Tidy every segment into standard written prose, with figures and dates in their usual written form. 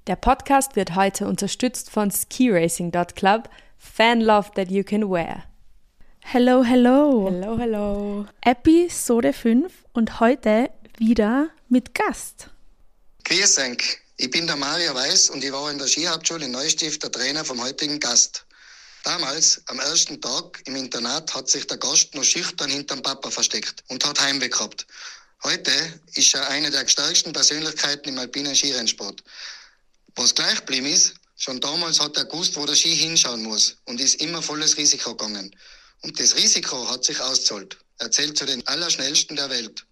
Der Podcast wird heute unterstützt von skiracing.club, Fan Love That You Can Wear. Hello, hello. Hello, hello. Episode 5 und heute wieder mit Gast. Grüß euch, ich bin der Mario Weiß und ich war in der Skihauptschule in Neustift der Trainer vom heutigen Gast. Damals, am ersten Tag im Internat, hat sich der Gast noch schüchtern hinterm Papa versteckt und hat Heimweh gehabt. Heute ist er eine der stärksten Persönlichkeiten im alpinen Skirennsport. Was gleich geblieben ist, schon damals hat er gewusst, wo der Ski hinschauen muss und ist immer volles Risiko gegangen. Und das Risiko hat sich ausgezahlt. Er zählt zu den Allerschnellsten der Welt.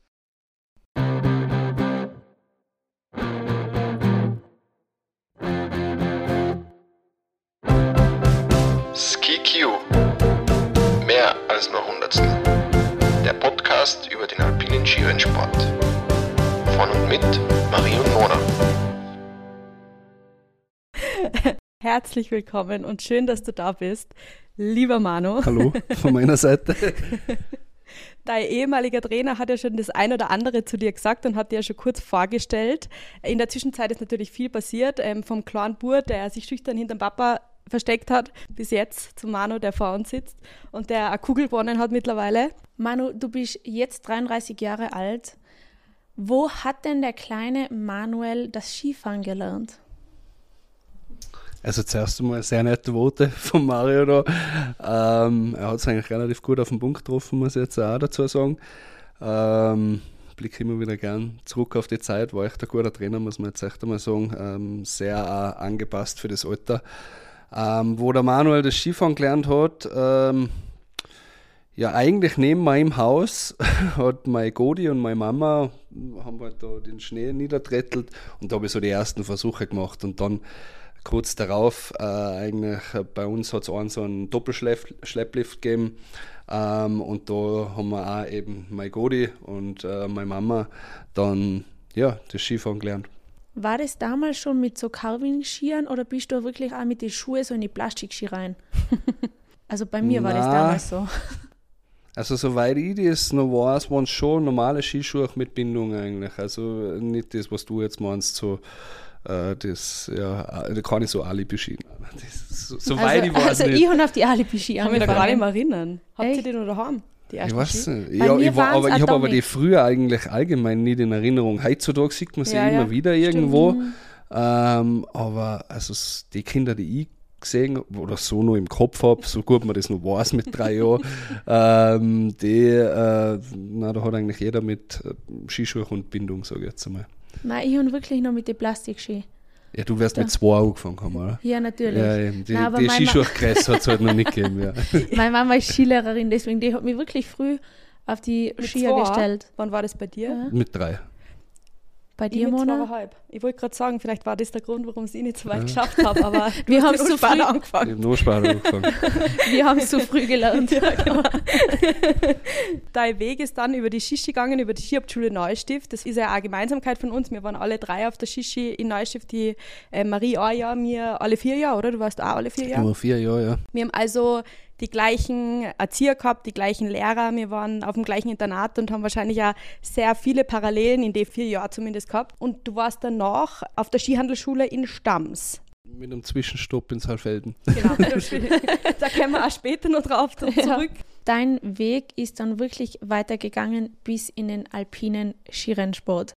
SkiQ. Mehr als nur Hundertstel. Der Podcast über den alpinen Skirennsport. Von und mit Marie und Mona. Herzlich willkommen und schön, dass du da bist, lieber Manu. Hallo, von meiner Seite. Dein ehemaliger Trainer hat ja schon das ein oder andere zu dir gesagt und hat dir ja schon kurz vorgestellt. In der Zwischenzeit ist natürlich viel passiert, vom kleinen Bub, der sich schüchtern hinterm Papa versteckt hat, bis jetzt zu Manu, der vor uns sitzt und der eine Kugel gewonnen hat mittlerweile. Manu, du bist jetzt 33 Jahre alt. Wo hat denn der kleine Manuel das Skifahren gelernt? Also zuerst einmal sehr nette Worte von Mario da. Er hat es eigentlich relativ gut auf den Punkt getroffen, muss ich jetzt auch dazu sagen. Blicke immer wieder gern zurück auf die Zeit, war echt ein guter Trainer, muss man jetzt echt einmal sagen. Sehr angepasst für das Alter. Wo der Manuel das Skifahren gelernt hat, ja eigentlich neben meinem Haus hat meine Godi und meine Mama haben halt da den Schnee niedertrettelt und da habe ich so die ersten Versuche gemacht und dann kurz darauf, eigentlich bei uns hat es so einen Doppelschlepplift gegeben und da haben wir auch eben meine Godi und meine Mama dann ja, das Skifahren gelernt. War das damals schon mit so Carving-Skiern oder bist du wirklich auch mit den Schuhen so in die Plastikski rein? Also bei mir war das damals so. Also soweit ich das noch weiß, waren es schon normale Skischuhe mit Bindung eigentlich. Also nicht das, was du jetzt meinst, so das, ja, da kann ich so Alibi-Ski. Soweit ich weiß also nicht. ich habe auf die Alibi-Ski Ich kann mich da gar nicht angefangen. mehr erinnern. Habt ihr die noch daheim? Die Ich ersten weiß Ski? nicht. Bei Ja, mir ich waren's habe aber die Atomic. früher eigentlich allgemein nicht in Erinnerung. Heutzutage sieht man sie Ja, immer ja, wieder irgendwo. Aber also die Kinder, die ich gesehen oder so noch im Kopf habe, so gut man das noch weiß mit 3 Jahren, da hat eigentlich jeder mit Skischuhe und Bindung, sage ich jetzt einmal. Nein, ich habe wirklich noch mit den Plastikski. Ja, du wirst mit 2 angefangen haben, oder? Ja, natürlich. Ja, eben. Die, Nein, aber die Skischuhkreis hat es halt noch nicht gegeben, ja. Meine Mama ist Skilehrerin, deswegen die hat mich wirklich früh auf die Mit Skier 2? gestellt. Wann war das bei dir? Ja. Mit 3. Bei Ich dir, mit Mona? 2,5. Ich wollte gerade sagen, vielleicht war das der Grund, warum ich es nicht so weit geschafft habe, aber Wir haben hast so spät früh- Ich angefangen. habe noch später angefangen. Wir haben es so früh gelernt. Ja, genau. Dein Weg ist dann über die Skiski gegangen, über die Skihauptschule Neustift. Das ist ja auch eine Gemeinsamkeit von uns. Wir waren alle 3 auf der Skiski in Neustift. Die Marie ein Jahr, mir alle 4 Jahre, oder? Du warst auch alle 4 Jahre? Immer 4 Jahre, ja. Wir haben also die gleichen Erzieher gehabt, die gleichen Lehrer. Wir waren auf dem gleichen Internat und haben wahrscheinlich auch sehr viele Parallelen in den 4 Jahren zumindest gehabt. Und du warst danach auf der Skihandelsschule in Stams. Mit einem Zwischenstopp in Saalfelden. Genau. Da kommen wir auch später noch drauf zurück. Dein Weg ist dann wirklich weitergegangen bis in den alpinen Skirennsport.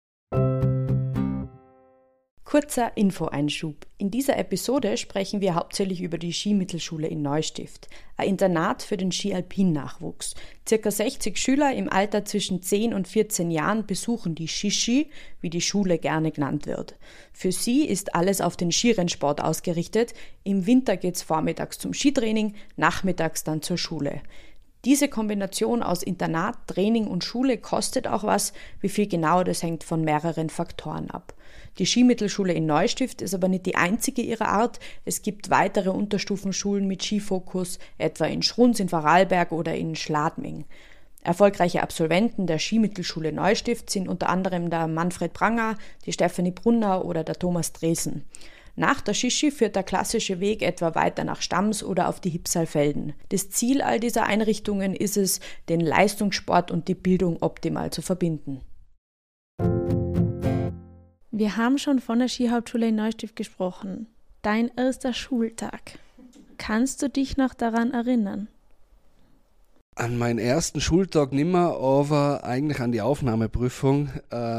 Kurzer Infoeinschub. In dieser Episode sprechen wir hauptsächlich über die Skimittelschule in Neustift, ein Internat für den Ski-Alpin-Nachwuchs. Circa 60 Schüler im Alter zwischen 10 und 14 Jahren besuchen die Skiski, wie die Schule gerne genannt wird. Für sie ist alles auf den Skirennsport ausgerichtet. Im Winter geht's vormittags zum Skitraining, nachmittags dann zur Schule. Diese Kombination aus Internat, Training und Schule kostet auch was. Wie viel genau, das hängt von mehreren Faktoren ab. Die Skimittelschule in Neustift ist aber nicht die einzige ihrer Art. Es gibt weitere Unterstufenschulen mit Skifokus, etwa in Schruns in Vorarlberg oder in Schladming. Erfolgreiche Absolventen der Skimittelschule Neustift sind unter anderem der Manfred Pranger, die Stefanie Brunner oder der Thomas Dresen. Nach der Skiski führt der klassische Weg etwa weiter nach Stams oder auf die Hipsalfelden. Das Ziel all dieser Einrichtungen ist es, den Leistungssport und die Bildung optimal zu verbinden. Wir haben schon von der Skihauptschule in Neustift gesprochen. Dein erster Schultag. Kannst du dich noch daran erinnern? An meinen ersten Schultag nimmer, aber eigentlich an die Aufnahmeprüfung.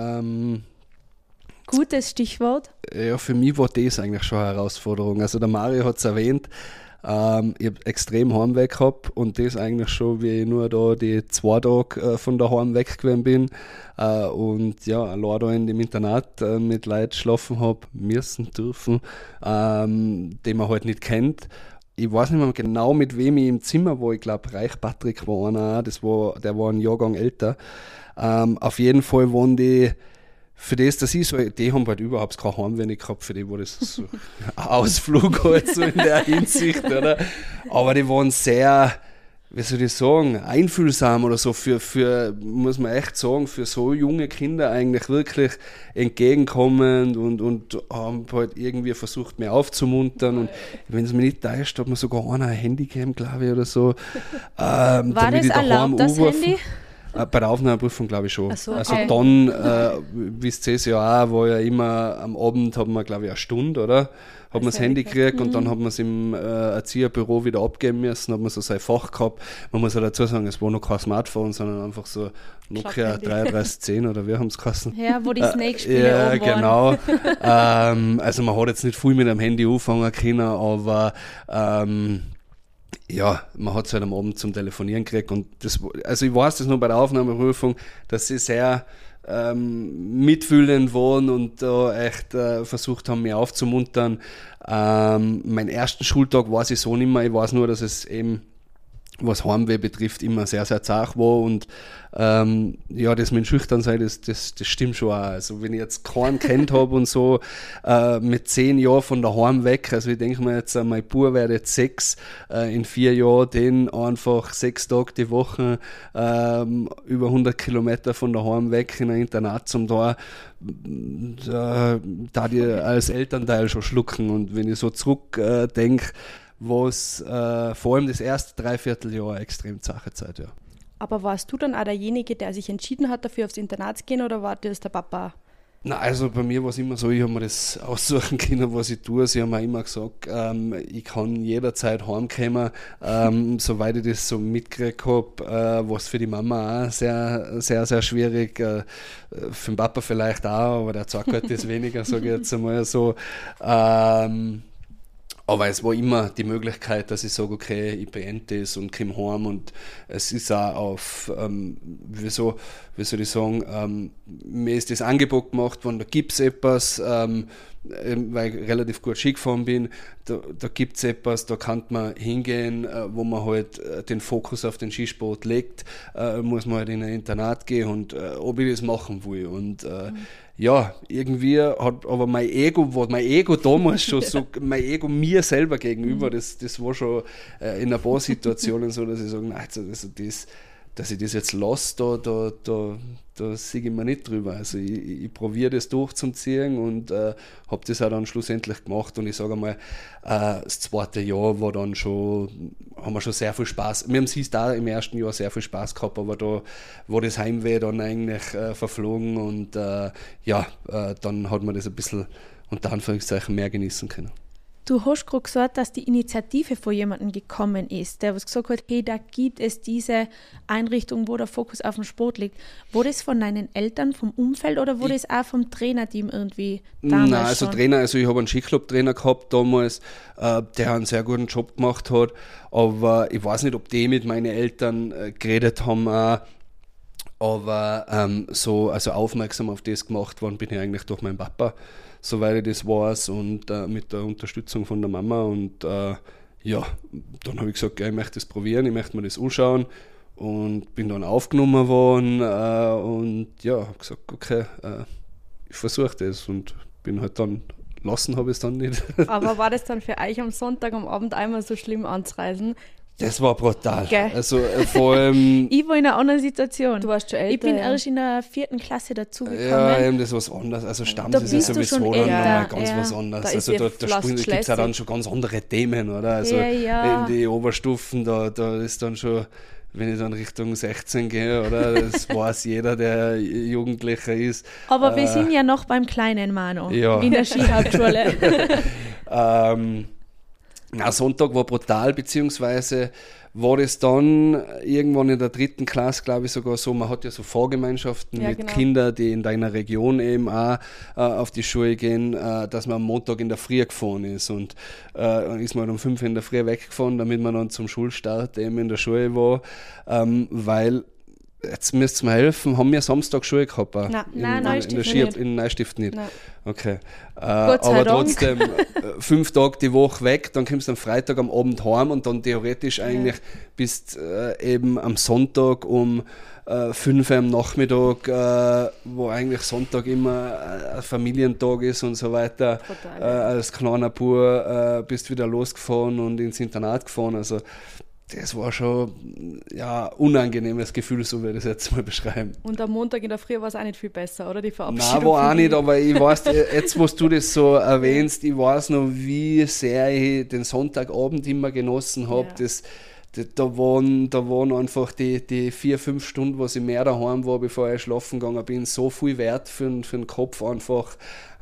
Gutes Stichwort. Ja, für mich war das eigentlich schon eine Herausforderung. Also der Mario hat es erwähnt, ich habe extrem Heimweh gehabt und das eigentlich schon, wie ich nur da die 2 Tage von daheim weg gewesen bin und ja, allein da in dem Internat mit Leuten schlafen habe müssen, dürfen, den man halt nicht kennt. Ich weiß nicht mehr genau, mit wem ich im Zimmer war. Ich glaube, Reich Patrick war einer, der war ein Jahrgang älter. Auf jeden Fall waren die, für das, dass ich so, die haben halt überhaupt kein Heimweh gehabt, für die war das so ein Ausflug halt so in der Hinsicht, oder? Aber die waren sehr, wie soll ich sagen, einfühlsam oder so, für muss man echt sagen, für so junge Kinder eigentlich wirklich entgegenkommend und haben halt irgendwie versucht, mich aufzumuntern. Und wenn es mich nicht täuscht, hat mir sogar einer ein Handy gegeben, glaube ich, oder so. War das erlaubt, das Handy? Bei der Aufnahmeprüfung glaube ich schon. So, okay. Also dann, wisst ihr es ja auch, war ja immer am Abend, haben wir glaube ich eine Stunde, oder? Hat man das Handy gekriegt und dann hat man es im Erzieherbüro wieder abgeben müssen, hat man so sein Fach gehabt. Man muss ja dazu sagen, es war noch kein Smartphone, sondern einfach so Nokia 3310 oder wie haben es geheißen? Ja, wo die Snake-Spiele oben waren. Genau. Also man hat jetzt nicht viel mit dem Handy anfangen können, aber ja, man hat es halt am Abend zum Telefonieren gekriegt und also ich weiß das nur bei der Aufnahmeprüfung, dass sie sehr mitfühlend waren und da echt versucht haben, mich aufzumuntern. Meinen ersten Schultag weiß ich so nicht mehr, ich weiß nur, dass es eben, was Heimweh betrifft, immer sehr, sehr zart war und ja, das mit Schüchternsein, das stimmt schon auch. Also wenn ich jetzt keinen kennt habe und so mit 10 Jahren von daheim weg, also ich denke mir jetzt, mein Bub wird jetzt 6, in 4 Jahren den einfach 6 Tage die Woche über 100 Kilometer von daheim weg in ein Internat zum da die als Elternteil schon schlucken und wenn ich so zurückdenke, was vor allem das erste Dreivierteljahr eine extrem zache Zeit, ja. Aber warst du dann auch derjenige, der sich entschieden hat, dafür aufs Internat zu gehen, oder war das der Papa? Na, also bei mir war es immer so, ich habe mir das aussuchen können, was ich tue. Sie haben mir immer gesagt, ich kann jederzeit heimkommen, soweit ich das so mitgekriegt habe, was für die Mama auch sehr, sehr, sehr schwierig, für den Papa vielleicht auch, aber der sagt halt das weniger, sage ich jetzt einmal so. Aber es war immer die Möglichkeit, dass ich sage, okay, ich beende das und komme heim und es ist auch auf, wie soll ich sagen, mir ist das Angebot gemacht worden, da gibt es etwas, weil ich relativ gut Ski gefahren bin, da gibt es etwas, da kann man hingehen, wo man halt den Fokus auf den Skisport legt, muss man halt in ein Internat gehen und ob ich das machen will und ja, irgendwie hat aber mein Ego damals schon so, mein Ego mir selber gegenüber, das war schon in ein paar Situationen so, dass ich sage, nein, also dass ich das jetzt lasse, da sehe ich mir nicht drüber. Also ich probiere das durchzuziehen und habe das auch dann schlussendlich gemacht und ich sage einmal, das zweite Jahr war dann schon, haben wir schon sehr viel Spaß, wir haben es da im ersten Jahr sehr viel Spaß gehabt, aber da war das Heimweh dann eigentlich verflogen und dann hat man das ein bisschen unter Anführungszeichen mehr genießen können. Du hast gerade gesagt, dass die Initiative von jemandem gekommen ist, der was gesagt hat, hey, da gibt es diese Einrichtung, wo der Fokus auf dem Sport liegt. War das von deinen Eltern, vom Umfeld oder war das auch vom Trainerteam irgendwie damals? Nein, also schon? Ich habe einen Skiclub-Trainer gehabt damals, der einen sehr guten Job gemacht hat, aber ich weiß nicht, ob die mit meinen Eltern geredet haben auch, aber also aufmerksam auf das gemacht worden bin ich eigentlich durch meinen Papa, soweit ich das weiß und mit der Unterstützung von der Mama und dann habe ich gesagt, ich möchte das probieren, ich möchte mir das anschauen und bin dann aufgenommen worden und habe gesagt, okay, ich versuche das und bin halt dann, lassen habe ich es dann nicht. Aber war das dann für euch am Sonntag am Abend einmal so schlimm anzureisen? Das war brutal. Okay. Also vor allem... Ich war in einer anderen Situation. Du warst schon älter. Ich bin erst in der 4. Klasse dazugekommen. Ja, eben, das ist was anderes. Also Stammsitz ist sowieso dann nochmal ganz was anderes. Also da gibt es ja dann schon ganz andere Themen, oder? Also in die Oberstufen, da ist dann schon wenn ich dann Richtung 16 gehe, oder? Das weiß jeder, der Jugendlicher ist. Aber wir sind ja noch beim kleinen Mano ja. in der Skihauptschule. Sonntag war brutal, beziehungsweise war das dann irgendwann in der 3. Klasse, glaube ich, sogar so, man hat ja so Fahrgemeinschaften mit Kindern, die in deiner Region eben auch auf die Schule gehen, dass man am Montag in der Früh gefahren ist und ist man um 5 in der Früh weggefahren, damit man dann zum Schulstart eben in der Schule war, weil jetzt müsst ihr mir helfen, haben wir Samstag Schule gehabt? In Neustift nicht. Nein. Okay. Aber trotzdem 5 Tage die Woche weg, dann kommst du am Freitag am Abend heim und dann theoretisch eigentlich bist eben am Sonntag um 5 Uhr am Nachmittag, wo eigentlich Sonntag immer ein Familientag ist und so weiter. Als kleiner Bub bist wieder losgefahren und ins Internat gefahren. Also das war schon unangenehmes Gefühl, so würde ich das jetzt mal beschreiben. Und am Montag in der Früh war es auch nicht viel besser, oder? Die Verabschiedung. Nein, war auch nicht, aber ich weiß, jetzt, wo du das so erwähnst, ich weiß noch, wie sehr ich den Sonntagabend immer genossen habe. Ja. Da waren einfach die 4-5 Stunden, wo ich mehr daheim war, bevor ich schlafen gegangen bin, so viel wert für den Kopf einfach.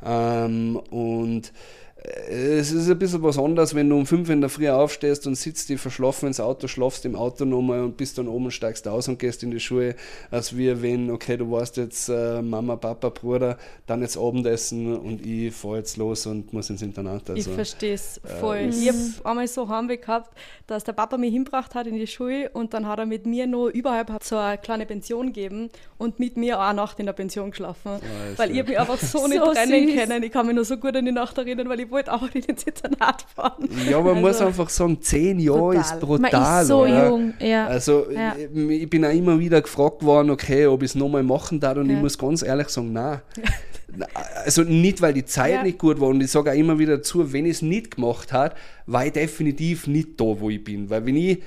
Und es ist ein bisschen was anderes, wenn du um 5 in der Früh aufstehst und sitzt dich verschlafen ins Auto, schlafst im Auto nochmal und bist dann oben und steigst aus und gehst in die Schule, als wie wenn, okay, du warst jetzt Mama, Papa, Bruder, dann jetzt Abendessen und ich fahre jetzt los und muss ins Internat. Also, ich verstehe es voll. Ich habe einmal so Heimweg gehabt, dass der Papa mich hingebracht hat in die Schule und dann hat er mit mir noch überhalb so eine kleine Pension gegeben und mit mir auch eine Nacht in der Pension geschlafen. Weil ich habe mich einfach so nicht trennen können. Ich kann mich noch so gut an die Nacht erinnern, weil ich wollte auch nicht ins Internat fahren. Ja, man muss einfach sagen, 10 Jahre ist brutal. Man ist so jung, ja. Also ich bin auch immer wieder gefragt worden, okay, ob ich es nochmal machen darf und ich muss ganz ehrlich sagen, nein. Also nicht, weil die Zeit nicht gut war und ich sage auch immer wieder dazu, wenn ich es nicht gemacht habe, war ich definitiv nicht da, wo ich bin. Weil wenn ich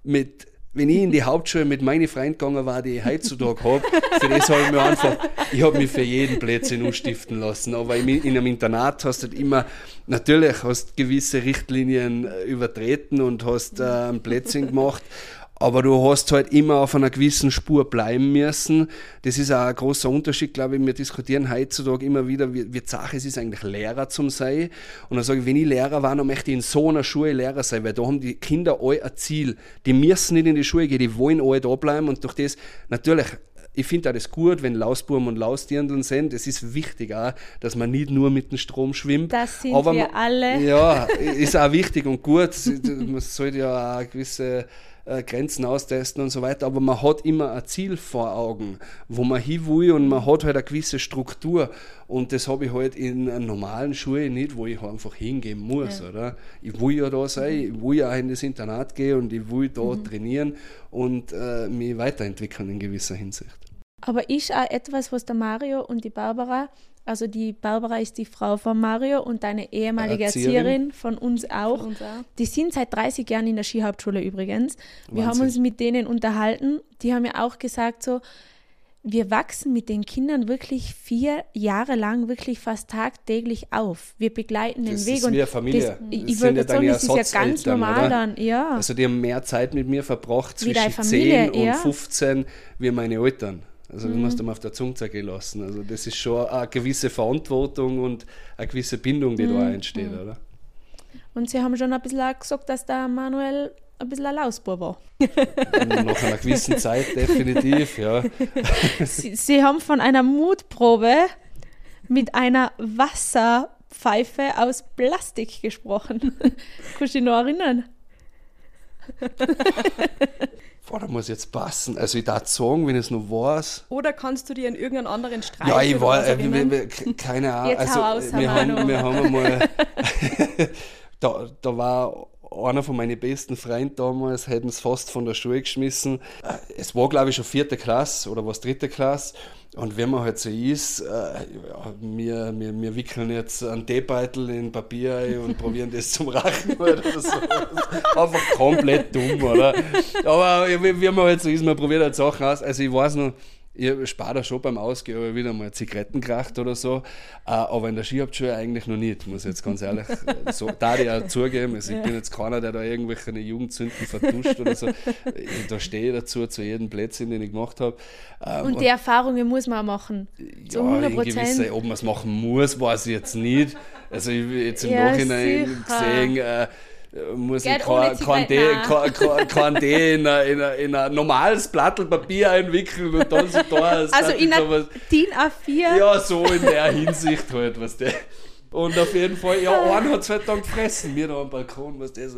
in die Hauptschule mit meinen Freunden gegangen war, die ich heutzutage habe, für das habe ich mir einfach, ich habe mich für jeden Blödsinn umstiften lassen. Aber in einem Internat hast du halt immer, natürlich hast gewisse Richtlinien übertreten und hast ein Blödsinn gemacht. Aber du hast halt immer auf einer gewissen Spur bleiben müssen. Das ist auch ein großer Unterschied, glaube ich. Wir diskutieren heutzutage immer wieder, wie zart es ist eigentlich Lehrer zum sein. Und dann sage ich, wenn ich Lehrer war, dann möchte ich in so einer Schule Lehrer sein, weil da haben die Kinder alle ein Ziel. Die müssen nicht in die Schule gehen, die wollen alle da bleiben. Und durch das, natürlich, ich finde auch das gut, wenn Lausbuben und Lausdirndln sind. Es ist wichtig auch, dass man nicht nur mit dem Strom schwimmt. Das sind wir alle. Ja, ist auch wichtig und gut. Man sollte ja auch gewisse Grenzen austesten und so weiter, aber man hat immer ein Ziel vor Augen, wo man hin will und man hat halt eine gewisse Struktur und das habe ich halt in einer normalen Schule nicht, wo ich halt einfach hingehen muss, oder? Ich will ja da sein, ich will ja auch in das Internat gehen und ich will da trainieren und mich weiterentwickeln in gewisser Hinsicht. Aber ist auch etwas, was der Mario und die Barbara, also die Barbara ist die Frau von Mario und deine ehemalige Erzieherin von uns auch. Die sind seit 30 Jahren in der Skihauptschule übrigens. Wir haben uns mit denen unterhalten. Die haben ja auch gesagt so, wir wachsen mit den Kindern wirklich 4 Jahre lang wirklich fast tagtäglich auf. Wir begleiten den Weg. Das ist wie eine Familie. Ich würde sagen, das ist ja ganz normal oder? Dann. Ja. Also die haben mehr Zeit mit mir verbracht zwischen 10 und 15 wie meine Eltern. Also das musst du mal auf der Zunge zergehen lassen. Also das ist schon eine gewisse Verantwortung und eine gewisse Bindung, die da entsteht, oder? Und Sie haben schon ein bisschen auch gesagt, dass der Manuel ein bisschen ein Lausbub war. Nach einer gewissen Zeit definitiv, ja. Sie haben von einer Mutprobe mit einer Wasserpfeife aus Plastik gesprochen. Kannst du dich noch erinnern? Boah, da muss jetzt passen. Also ich darf sagen, wenn ich es noch weiß. Oder kannst du dir an irgendeinen anderen Streich Ja, ich war, keine Ahnung. Jetzt also, hau aus, wir haben einmal, da war einer von meinen besten Freunden damals, hätten es fast von der Schule geschmissen. Es war, glaube ich, schon 4. Klasse oder was 3. Klasse. Und wenn man halt so ist, wir wickeln jetzt einen Teebeutel in Papier ein und probieren das zum Rachen oder so. Einfach komplett dumm, oder? Aber wie man halt so ist, man probiert halt Sachen aus. Also ich weiß noch, Ich spare da schon beim Ausgehen aber wieder mal Zigaretten geraucht oder so, aber in der Skihauptschule eigentlich noch nicht, muss ich jetzt ganz ehrlich so, da ich auch zugeben. Also ich bin jetzt keiner, der da irgendwelche Jugendsünden vertuscht oder so. Da stehe ich dazu, zu jedem Plätzchen, den ich gemacht habe. Und die Erfahrungen muss man auch machen, zu 100%. Ob man es machen muss, weiß ich jetzt nicht. Also ich jetzt im Nachhinein gesehen, muss ich kein D in ein normales Blatt Papier einwickeln und dann so da. Also in ein DIN A4? Ja, so in der Hinsicht halt, was der. Und auf jeden Fall, ja, einer hat es halt dann gefressen, mir da am Balkon, was der so.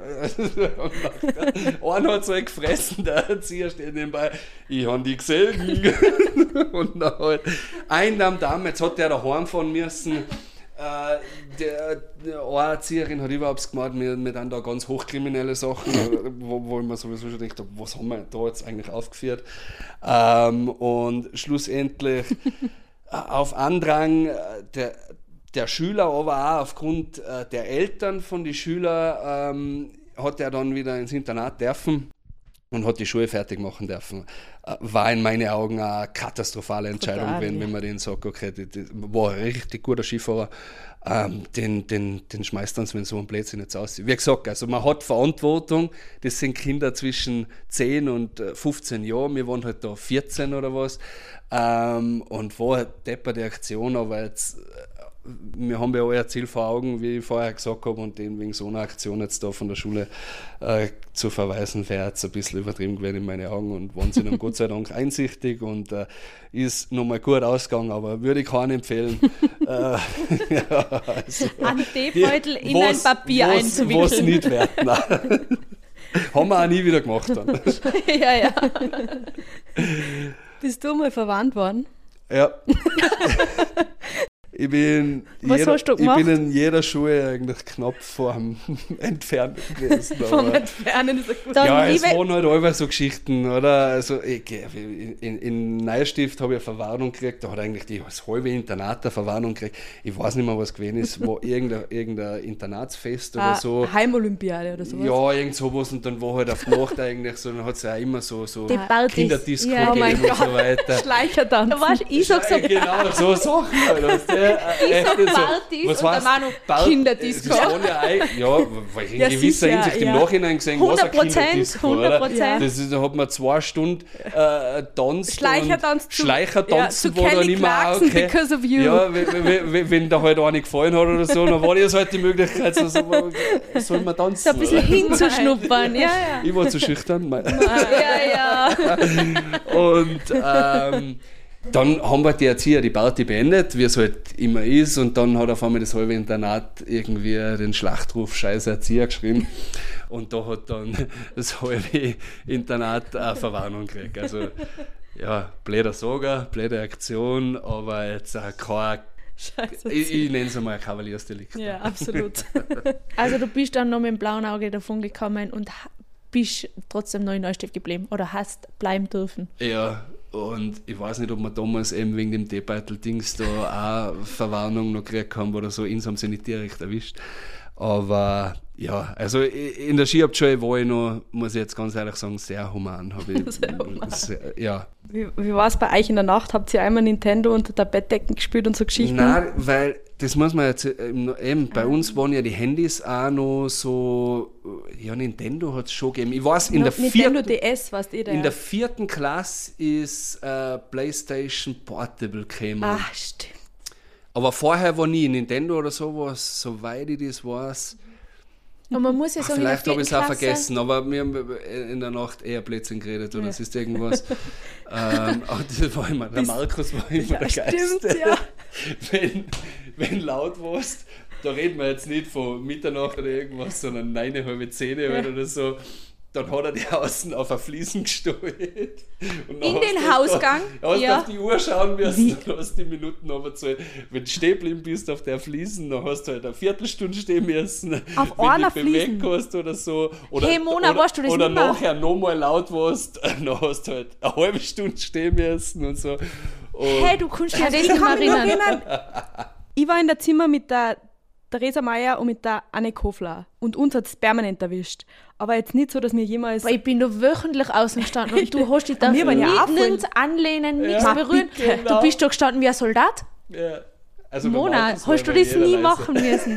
Einer hat es halt gefressen, der Erzieher steht nebenbei, ich habe die gesehen. Und dann halt, ein Damm, jetzt hat der daheim fahren müssen. Eine Erzieherin hat überhaupt gemacht, wir dann da ganz hochkriminelle Sachen, wo ich mir sowieso schon gedacht habe, was haben wir da jetzt eigentlich aufgeführt? Und schlussendlich auf Andrang der Schüler, aber auch aufgrund der Eltern von den Schülern, hat er dann wieder ins Internat dürfen und hat die Schule fertig machen dürfen. War in meinen Augen eine katastrophale Entscheidung gewesen, wenn man den sagt, okay, das war ein richtig guter Skifahrer, den schmeißt uns, wenn so ein Blödsinn jetzt aussieht. Wie gesagt, also man hat Verantwortung, das sind Kinder zwischen 10 und 15 Jahren, wir waren halt da 14 oder was, und war halt depperte Aktion, aber jetzt wir haben ja euer Ziel vor Augen, wie ich vorher gesagt habe, und den wegen so einer Aktion jetzt da von der Schule zu verweisen, wäre jetzt ein bisschen übertrieben gewesen in meine Augen und waren sie dann Gott sei Dank einsichtig und ist nochmal gut ausgegangen, aber würde ich keinen empfehlen. Ja, also, einen Teebeutel in ein Papier einzuwickeln. Was nicht wert, nein. Haben wir auch nie wieder gemacht dann. Ja. Bist du mal verwandt worden? Ja. Ich bin in jeder Schule eigentlich knapp vorm Entfernen gewesen. Vom Entfernen ist gut. Ja, es waren halt alle so Geschichten, oder? Also, in Neustift habe ich eine Verwarnung gekriegt, da hat eigentlich das halbe Internat eine Verwarnung gekriegt. Ich weiß nicht mehr, was gewesen ist, war irgendein Internatsfest oder so. Heimolympiade oder sowas? Ja, irgend sowas, und dann war halt auf die Nacht eigentlich so, dann hat es ja auch immer so Kinderdisco gegeben und so weiter. Schleichertanzen. Da warst ich so gesagt. Genau, so Sachen halt. Partys und der Manu Kinderdisco. Das waren weil in gewisser Hinsicht im Nachhinein gesehen, was ein Kinderdisco, 100%. Da hat man 2 Stunden tanzt. Schleichertanzen war dann immer auch okay. Because of you. Ja, wenn da halt eine gefallen hat oder so, dann war das halt die Möglichkeit, so soll man tanzen. So ein bisschen hinzuschnuppern, ja. Ich war zu schüchtern. Ja. Und dann haben wir die Erzieher die Party beendet, wie es halt immer ist, und dann hat auf einmal das halbe Internat irgendwie den Schlachtruf Scheiß Erzieher geschrieben und da hat dann das halbe Internat eine Verwarnung gekriegt. Also ja, blöder Sager, blöde Aktion, aber jetzt kein ich nenne es einmal ein Kavaliersdelikt. Ja, absolut. Also du bist dann noch mit dem blauen Auge davon gekommen und bist trotzdem noch in Neustift geblieben oder hast bleiben dürfen. Ja. Und ich weiß nicht, ob wir damals eben wegen dem Teebeutel-Dings da auch Verwarnung noch gekriegt haben oder so, uns haben sie nicht direkt erwischt. Aber ja, also in der Skihauptschule war ich noch, muss ich jetzt ganz ehrlich sagen, sehr human. Ja. Wie war es bei euch in der Nacht? Habt ihr einmal Nintendo unter der Bettdecken gespielt und so Geschichten? Nein, weil das muss man jetzt eben, bei uns waren ja die Handys auch noch so, ja, Nintendo hat es schon gegeben. Ich weiß, Nintendo DS, weißt du, in der 4. Klasse ist PlayStation Portable gekommen. Ach, stimmt. Aber vorher war nie Nintendo oder sowas, soweit ich das weiß. Und man muss ja sagen, vielleicht habe ich es auch vergessen, aber wir haben in der Nacht eher Blödsinn geredet oder es ist irgendwas. Das war immer, der Markus war immer der Geist. Ja. Wenn laut warst, da reden wir jetzt nicht von Mitternacht oder irgendwas, sondern 9, halb 10 oder so. Dann hat er die außen auf ein Fliesen gestellt. Und in den Hausgang? Dann hast du auf die Uhr schauen müssen, dann hast du die Minuten runtergezählt. Wenn du stehen geblieben bist auf der Fliesen, dann hast du halt eine Viertelstunde stehen müssen. Auf einer Fliesen? Wenn du bewegt hast oder so. Oder, hey Mona, warst du das oder nicht mehr? nachher nochmal laut warst, dann hast du halt eine halbe Stunde stehen müssen und so. Und hey, du kannst dich an das nicht mehr erinnern. Ich war in der Zimmer mit der Theresa Meier und mit der Anne Kofler. Und uns hat es permanent erwischt. Aber jetzt nicht so, dass wir jemals... Weil ich bin da wöchentlich außen gestanden und du hast dich da Wir waren ja auch voll- nirgends anlehnen, nichts Ja, berühren. bitte, Du bist da gestanden wie ein Soldat. Ja. Also Mona, hast du das nie machen müssen?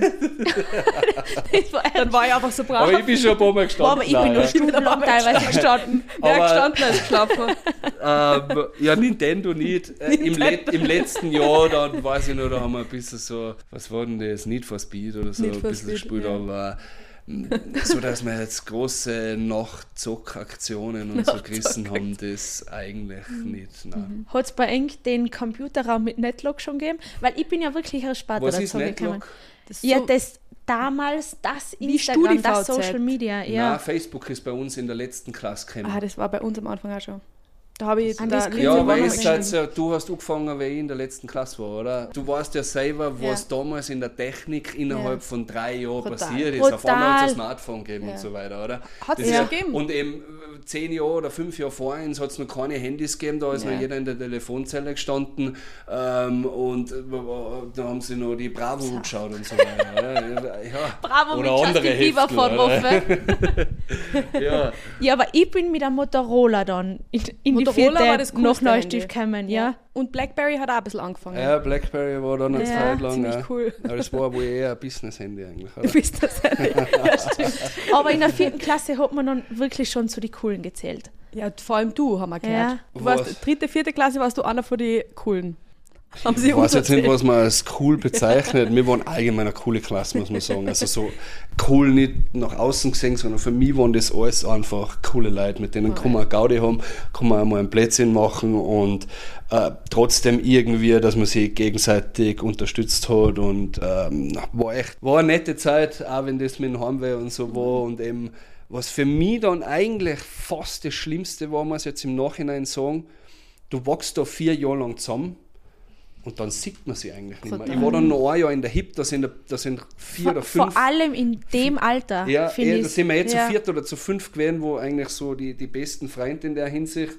Das war Dann war ich einfach so brav. Aber ich bin schon ein paar Mal gestanden. aber ich bin noch stundenlang teilweise gestanden. Wer aber- gestanden ist geschlafen. Ja, Nintendo nicht. Im letzten Jahr, dann weiß ich noch, da haben wir ein bisschen so, was war denn das, Need for Speed oder so, Need ein for bisschen Speed, gespielt, ja. aber so, dass wir jetzt große Nachtzockaktionen und so gerissen haben, das eigentlich nicht. Nein. Hat es bei eng den Computerraum mit Netlog schon gegeben? Weil ich bin ja wirklich aus Sparta Was ist dazu gekommen. Netlog? Das ist Ja, so- das damals, das Wie Instagram, das StudiVZ. Social Media, ja. Nein, Facebook ist bei uns in der letzten Klasse gekommen. das war bei uns am Anfang auch schon. Da habe ich... An da- das Lindsay Ja, war aber noch jetzt drin. du hast angefangen, weil ich in der letzten Klasse war, oder? Du weißt ja selber, was damals in der Technik innerhalb von 3 Jahren Total. passiert ist. Auf einmal hat es ein Total. Smartphone gegeben und so weiter, oder? Hat's Das ja ist gegeben. Und eben 10 Jahre oder 5 Jahre vorhin hat es noch keine Handys gegeben, da ist Ja. noch jeder in der Telefonzelle gestanden und da haben sie noch die Bravo geschaut und so weiter. Oder? Ja. Bravo Oder mit andere Justin Bieber Heftel, oder? vorrufen. Ja. Ja, aber ich bin mit einem Motorola dann in die Motorola war das vierte nach coolste Neustift Handy. gekommen, ja. Und Blackberry hat auch ein bisschen angefangen. Ja, Blackberry war dann eine Ja, Zeit lang. ziemlich ja. cool. Aber das war wohl eher ein Business-Handy eigentlich. Du Oder? bist das Aber in der 4. Klasse hat man dann wirklich schon zu den Coolen gezählt. Ja, vor allem du, haben wir gehört. Ja. Du warst Was? 3., 4. Klasse warst du einer von den Coolen. Haben sie Ich weiß jetzt nicht, erzählt. was man als cool bezeichnet. Wir waren allgemein eine coole Klasse, muss man sagen. Also so cool nicht nach außen gesehen, sondern für mich waren das alles einfach coole Leute, mit denen kann man eine Gaudi haben, kann man einmal ein Plätzchen machen und trotzdem irgendwie, dass man sich gegenseitig unterstützt hat und war eine nette Zeit, auch wenn das mit dem Heimweh und so war und eben, was für mich dann eigentlich fast das Schlimmste war, muss ich jetzt im Nachhinein sagen, du wachst da 4 Jahre lang zusammen. Und dann sieht man sie eigentlich nicht mehr. Ich war dann noch ein Jahr in der HIP, da sind 4 oder 5. Vor allem in dem Alter, Ja, finde ich. da sind wir jetzt ja. zu 4 oder zu 5 gewesen, wo eigentlich so die besten Freunde in der Hinsicht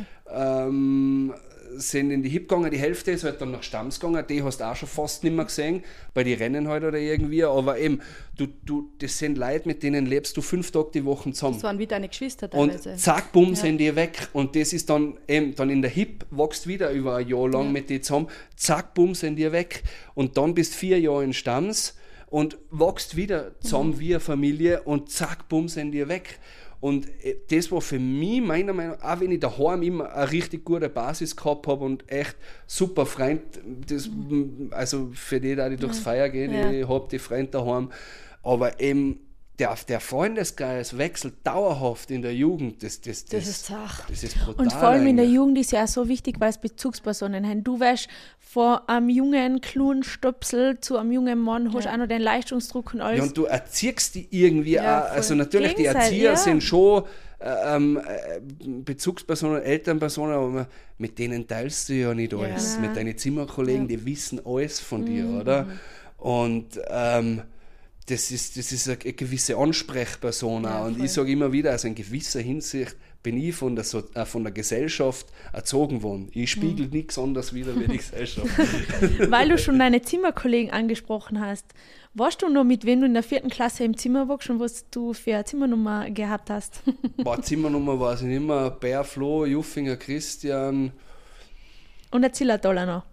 sind in die HIP gegangen. Die Hälfte ist halt dann nach Stamms gegangen, die hast du auch schon fast nicht mehr gesehen, bei den Rennen halt oder irgendwie. Aber eben, das sind Leute, mit denen lebst du 5 Tage die Woche zusammen. Das waren wie deine Geschwister Und teilweise. zack, bumm, sind die weg. Und das ist dann eben, dann in der HIP, wächst wieder über ein Jahr lang mit die zusammen, zack, bumm, sind die weg. Und dann bist 4 Jahre in Stamms und wächst wieder zusammen wie eine Familie und zack, bumm, sind die weg. Und das war für mich, meiner Meinung nach, auch wenn ich daheim immer eine richtig gute Basis gehabt habe und echt super Freund, also für die, die durchs Feier gehen, ich habe die Freunde daheim, aber eben der Freundesgeist wechselt dauerhaft in der Jugend, das ist Sach. Das ist brutal. Und vor allem in der eigentlich. Jugend ist ja auch so wichtig, weil es Bezugspersonen haben. Du weißt, von einem jungen, klugen Stöpsel zu einem jungen Mann hast du auch noch den Leistungsdruck und alles. Ja, und du erziehst die irgendwie Ja, auch. voll. Also natürlich, die Gegenseitig, Erzieher ja. sind schon Bezugspersonen, Elternpersonen, aber mit denen teilst du ja nicht alles. Ja. Mit deinen Zimmerkollegen, die wissen alles von dir, oder? Und das ist eine gewisse Ansprechperson auch. Und ich sage immer wieder, also in gewisser Hinsicht bin ich von der Gesellschaft erzogen worden. Ich spiegel nichts anderes wieder wie die Gesellschaft. Weil du schon deine Zimmerkollegen angesprochen hast. Weißt du noch, mit wem du in der 4. Klasse im Zimmer warst und was du für eine Zimmernummer gehabt hast? Boah, Zimmernummer weiß ich nicht mehr. Bär, Flo, Juffinger, Christian. Und ein Zillertaler noch.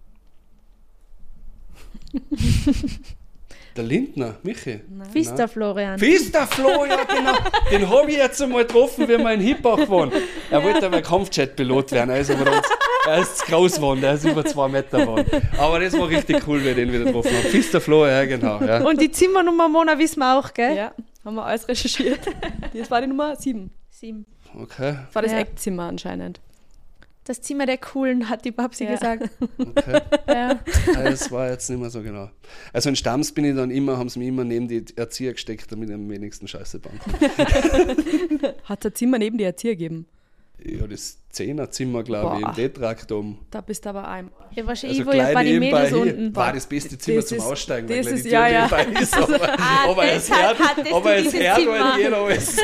Der Lindner, Michi. Pfister Florian. Pfister Flo, ja genau. Den habe ich jetzt einmal getroffen, wie wir in Hippach waren. Er wollte aber Kampfjet-Pilot werden, er ist zu groß geworden, der ist über 2 Meter geworden. Aber das war richtig cool, wie wir den wieder getroffen haben. Pfister Flo, ja genau. Ja. Und die Zimmernummer, Mona, wissen wir auch, gell? Ja, haben wir alles recherchiert. Das war die Nummer 7. 7. Okay, Das war das Ja. Eckzimmer anscheinend. Das Zimmer der Coolen, hat die Babsi Ja. gesagt. okay. Ja. Das war jetzt nicht mehr so genau. Also in Stamms bin ich dann immer, haben sie mich immer neben die Erzieher gesteckt, damit ich am wenigsten Scheiße bauen kann. Hat es ein Zimmer neben die Erzieher gegeben? Ja, das 10er-Zimmer, glaube ich, im D-Trakt oben. Da bist du aber ein. Ja, wahrscheinlich, ich war ja bei den Mädels unten. War das beste Zimmer zum Aussteigen, weil das die ist, Tür ja. ist. Aber es hört halt jeder alles.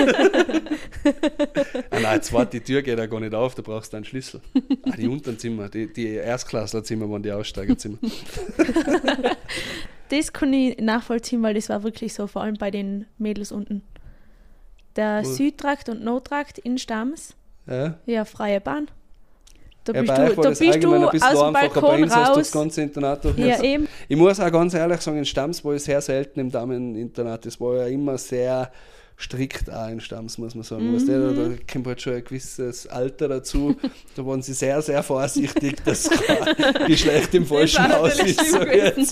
Nein, die Tür geht ja gar nicht auf, da brauchst du einen Schlüssel. Die unteren Zimmer, die Erstklässlerzimmer waren die Aussteigerzimmer. Das kann ich nachvollziehen, weil das war wirklich so, vor allem bei den Mädels unten. Der Südtrakt und Nordtrakt in Stams, ja, freie Bahn. Da bist du aus dem Balkon raus. Hast du das ganze Internat durch. Ja, eben. Ich muss auch ganz ehrlich sagen, in Stams war ich sehr selten im Dameninternat. Das war ja immer sehr strikt auch in Stams, muss man sagen. Da kommt halt schon ein gewisses Alter dazu. Da waren sie sehr, sehr vorsichtig, dass die schlecht im falschen Haus ist. So jetzt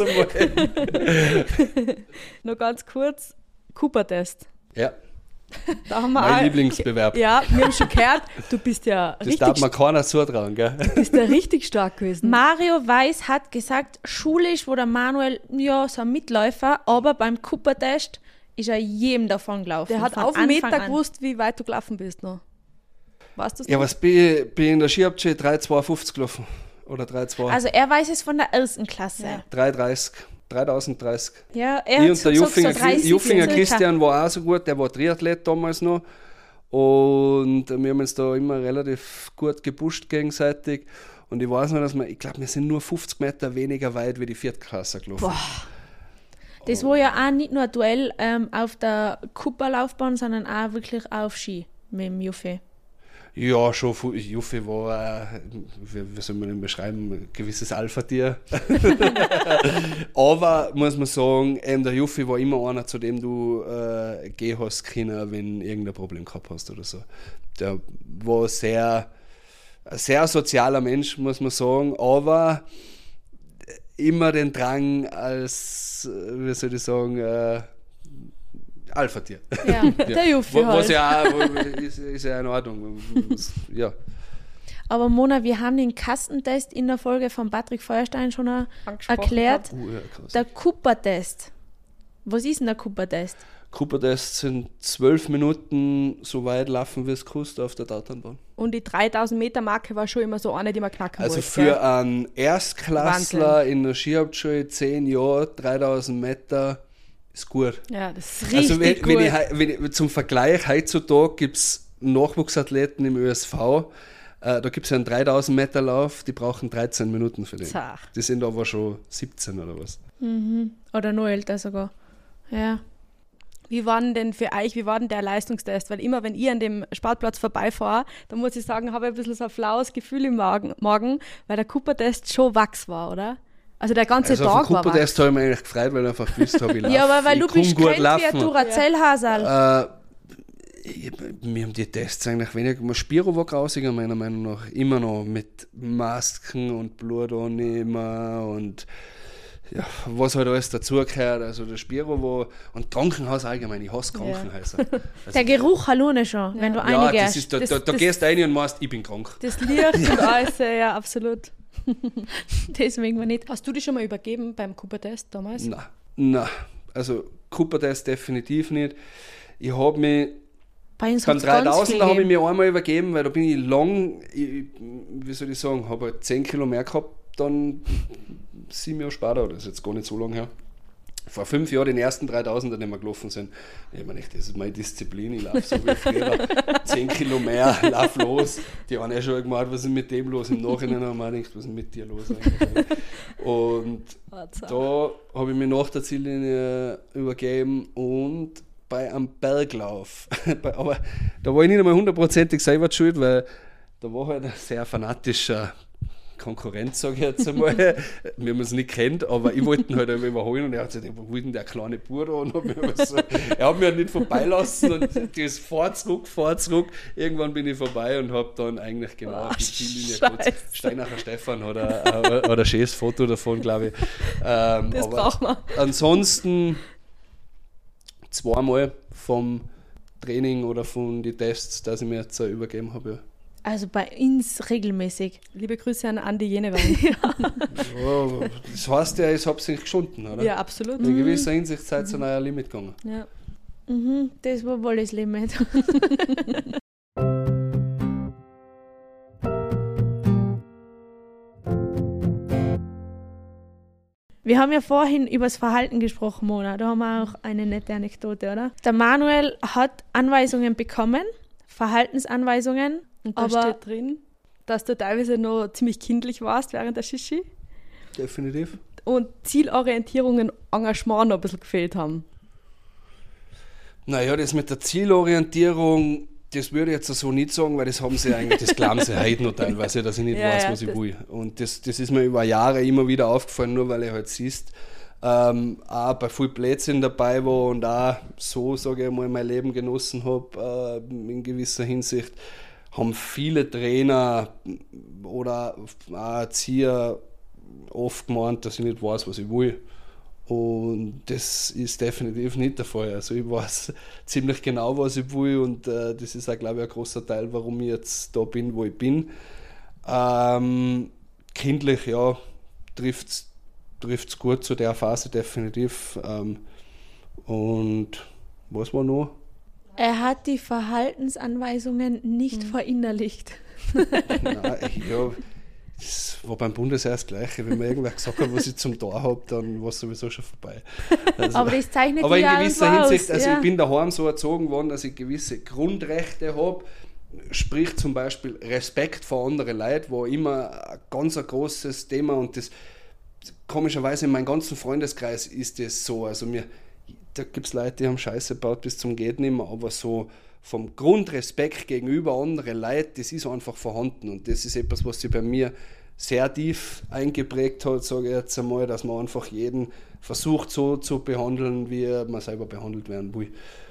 Noch ganz kurz, Cooper-Test. Ja. Da haben wir mein Lieblingsbewerb. Ja, wir haben schon gehört, du bist ja richtig... Das darf man keiner zutrauen, gell? Du bist ja richtig stark gewesen. Mario Weiß hat gesagt, schulisch war der Manuel ja so ein Mitläufer, aber beim Cooper-Test ist er jedem davon gelaufen. Der hat auf den Meter gewusst, wie weit du gelaufen bist noch. Weißt du das? Ja, was bin in der Skiabtschi 3,250 gelaufen. Oder 3,2. Also er weiß es von der ersten Klasse. Ja. 3,30. 3030. Ja, ich und der Juffinger Christian war auch so gut, der war Triathlet damals noch. Und wir haben uns da immer relativ gut gepusht gegenseitig. Und ich weiß noch, dass ich glaube, wir sind nur 50 Meter weniger weit wie die Viertklasser gelaufen. Boah. Das war ja auch nicht nur ein Duell auf der Cooper-Laufbahn, sondern auch wirklich auf Ski mit dem Juffi. Ja, schon. Juffi war, wie soll man ihn beschreiben, ein gewisses Alpha-Tier. Aber, muss man sagen, der Juffi war immer einer, zu dem du gehen hast können, wenn irgendein Problem gehabt hast oder so. Der war ein sehr sozialer Mensch, muss man sagen, aber immer den Drang als, wie soll ich sagen, Alpha-Tier. Ja, der Juffi halt. Was ja auch, ist ja in Ordnung. Ja. Aber Mona, wir haben den Kastentest in der Folge von Patrick Feuerstein schon erklärt. Der Cooper-Test. Was ist denn der Cooper-Test? Cooper-Test sind 12 Minuten so weit laufen, wie es kannst auf der Tatanbahn. Und die 3000 Meter Marke war schon immer so eine, die man knacken wollte. Also für einen Erstklassler in der Skihauptschule 10 Jahre, 3000 Meter, ist gut. Ja, das ist richtig wenn zum Vergleich, heutzutage gibt es Nachwuchsathleten im ÖSV, da gibt es ja einen 3000 Meter Lauf, die brauchen 13 Minuten für den. Zach. Die sind aber schon 17 oder was. Mhm. Oder noch älter sogar. Ja. Wie war denn der Leistungstest? Weil immer, wenn ich an dem Sportplatz vorbeifahre, dann muss ich sagen, habe ich ein bisschen so ein flaues Gefühl im Magen, weil der Cooper-Test schon Wachs war, oder? Also der ganze Tag war Wachs. Auf den Cooper-Test habe ich mich eigentlich gefreut, weil ich einfach gewusst habe, ich laufe. Ja, aber weil du bist gut wie ein Duracell-Hasal. Wir haben die Tests eigentlich weniger. Spiro war grausiger, meiner Meinung nach. Immer noch mit Masken und Blut annehmen und ja, was halt alles dazugehört. Also der Spiro war, und Krankenhaus allgemein, ich hasse Krankenhäuser. Ja. Also, der Geruch alleine schon, wenn du reingehst. Da gehst du rein und meinst, ich bin krank. Das Licht und alles, ja, absolut. Deswegen war nicht. Hast du dich schon mal übergeben beim Cooper-Test damals? Nein. Also Cooper-Test definitiv nicht. Ich habe mich beim 3000 habe ich mich einmal übergeben, weil da bin ich lang, wie soll ich sagen, habe halt 10 Kilo mehr gehabt, dann 7 Jahre später, das ist jetzt gar nicht so lange her. Vor 5 Jahren den ersten 3000er, die wir gelaufen sind. Ich meine, das ist meine Disziplin, ich laufe so wie früher. 10 Kilo mehr, lauf los. Die haben ja schon gemacht, was ist mit dem los? Im Nachhinein haben wir gedacht, was ist mit dir los? Und da habe ich mich nach der Ziellinie übergeben und bei einem Berglauf. Aber da war ich nicht einmal 100%ig selber schuld, weil da war halt ein sehr fanatischer Konkurrenz, sage ich jetzt einmal. Wir haben uns nicht kennt, aber ich wollte ihn halt überholen und er hat gesagt, wo will denn der kleine Bub da? Und er hat mich halt nicht vorbeilassen und das fahr zurück. Irgendwann bin ich vorbei und habe dann eigentlich genau die Ziellinie kurz. Steinacher Stefan hat ein schönes Foto davon, glaube ich. Das braucht man. Ansonsten zweimal vom Training oder von den Tests, dass ich mir jetzt übergeben habe. Ja. Also bei uns regelmäßig. Liebe Grüße an Andi Jenewein. Ja, das heißt ja, ich habe es nicht geschunden, oder? Ja, absolut. In gewisser Hinsicht seid ihr zu neuer Limit gegangen. Ja. Das war wohl das Limit. Wir haben ja vorhin über das Verhalten gesprochen, Mona. Da haben wir auch eine nette Anekdote, oder? Der Manuel hat Anweisungen bekommen, Verhaltensanweisungen. Und da steht drin, dass du teilweise noch ziemlich kindlich warst während der Shishi. Definitiv. Und Zielorientierung und Engagement noch ein bisschen gefehlt haben. Naja, das mit der Zielorientierung, das würde ich jetzt so nicht sagen, weil das haben sie eigentlich, das glauben sie heute noch teilweise, dass ich nicht weiß, was ich will. Und das ist mir über Jahre immer wieder aufgefallen, nur weil ich halt siehst, auch bei viel Blödsinn dabei war und auch so, sage ich mal, mein Leben genossen habe, in gewisser Hinsicht, haben viele Trainer oder auch Erzieher oft gemeint, dass ich nicht weiß, was ich will. Und das ist definitiv nicht der Fall. Also ich weiß ziemlich genau, was ich will und das ist auch, glaube ich, ein großer Teil, warum ich jetzt da bin, wo ich bin. Kindlich, ja, trifft es gut zu der Phase definitiv. Und was war noch? Er hat die Verhaltensanweisungen nicht verinnerlicht. Nein, ja, das war beim Bundesheer das Gleiche. Wenn mir irgendwer gesagt hat, was ich zum Tor habe, dann war es sowieso schon vorbei. Also, aber das zeichnet aber in ja gewisser aus, Hinsicht, also ja. ich bin daheim so erzogen worden, dass ich gewisse Grundrechte habe. Sprich zum Beispiel Respekt vor anderen Leuten, war immer ein ganz großes Thema und das komischerweise in meinem ganzen Freundeskreis ist das so. Also da gibt es Leute, die haben Scheiße gebaut bis zum geht nicht mehr, aber so vom Grundrespekt gegenüber anderen Leuten, das ist einfach vorhanden und das ist etwas, was sich bei mir sehr tief eingeprägt hat, sage ich jetzt einmal, dass man einfach jeden versucht so zu behandeln, wie man selber behandelt werden will.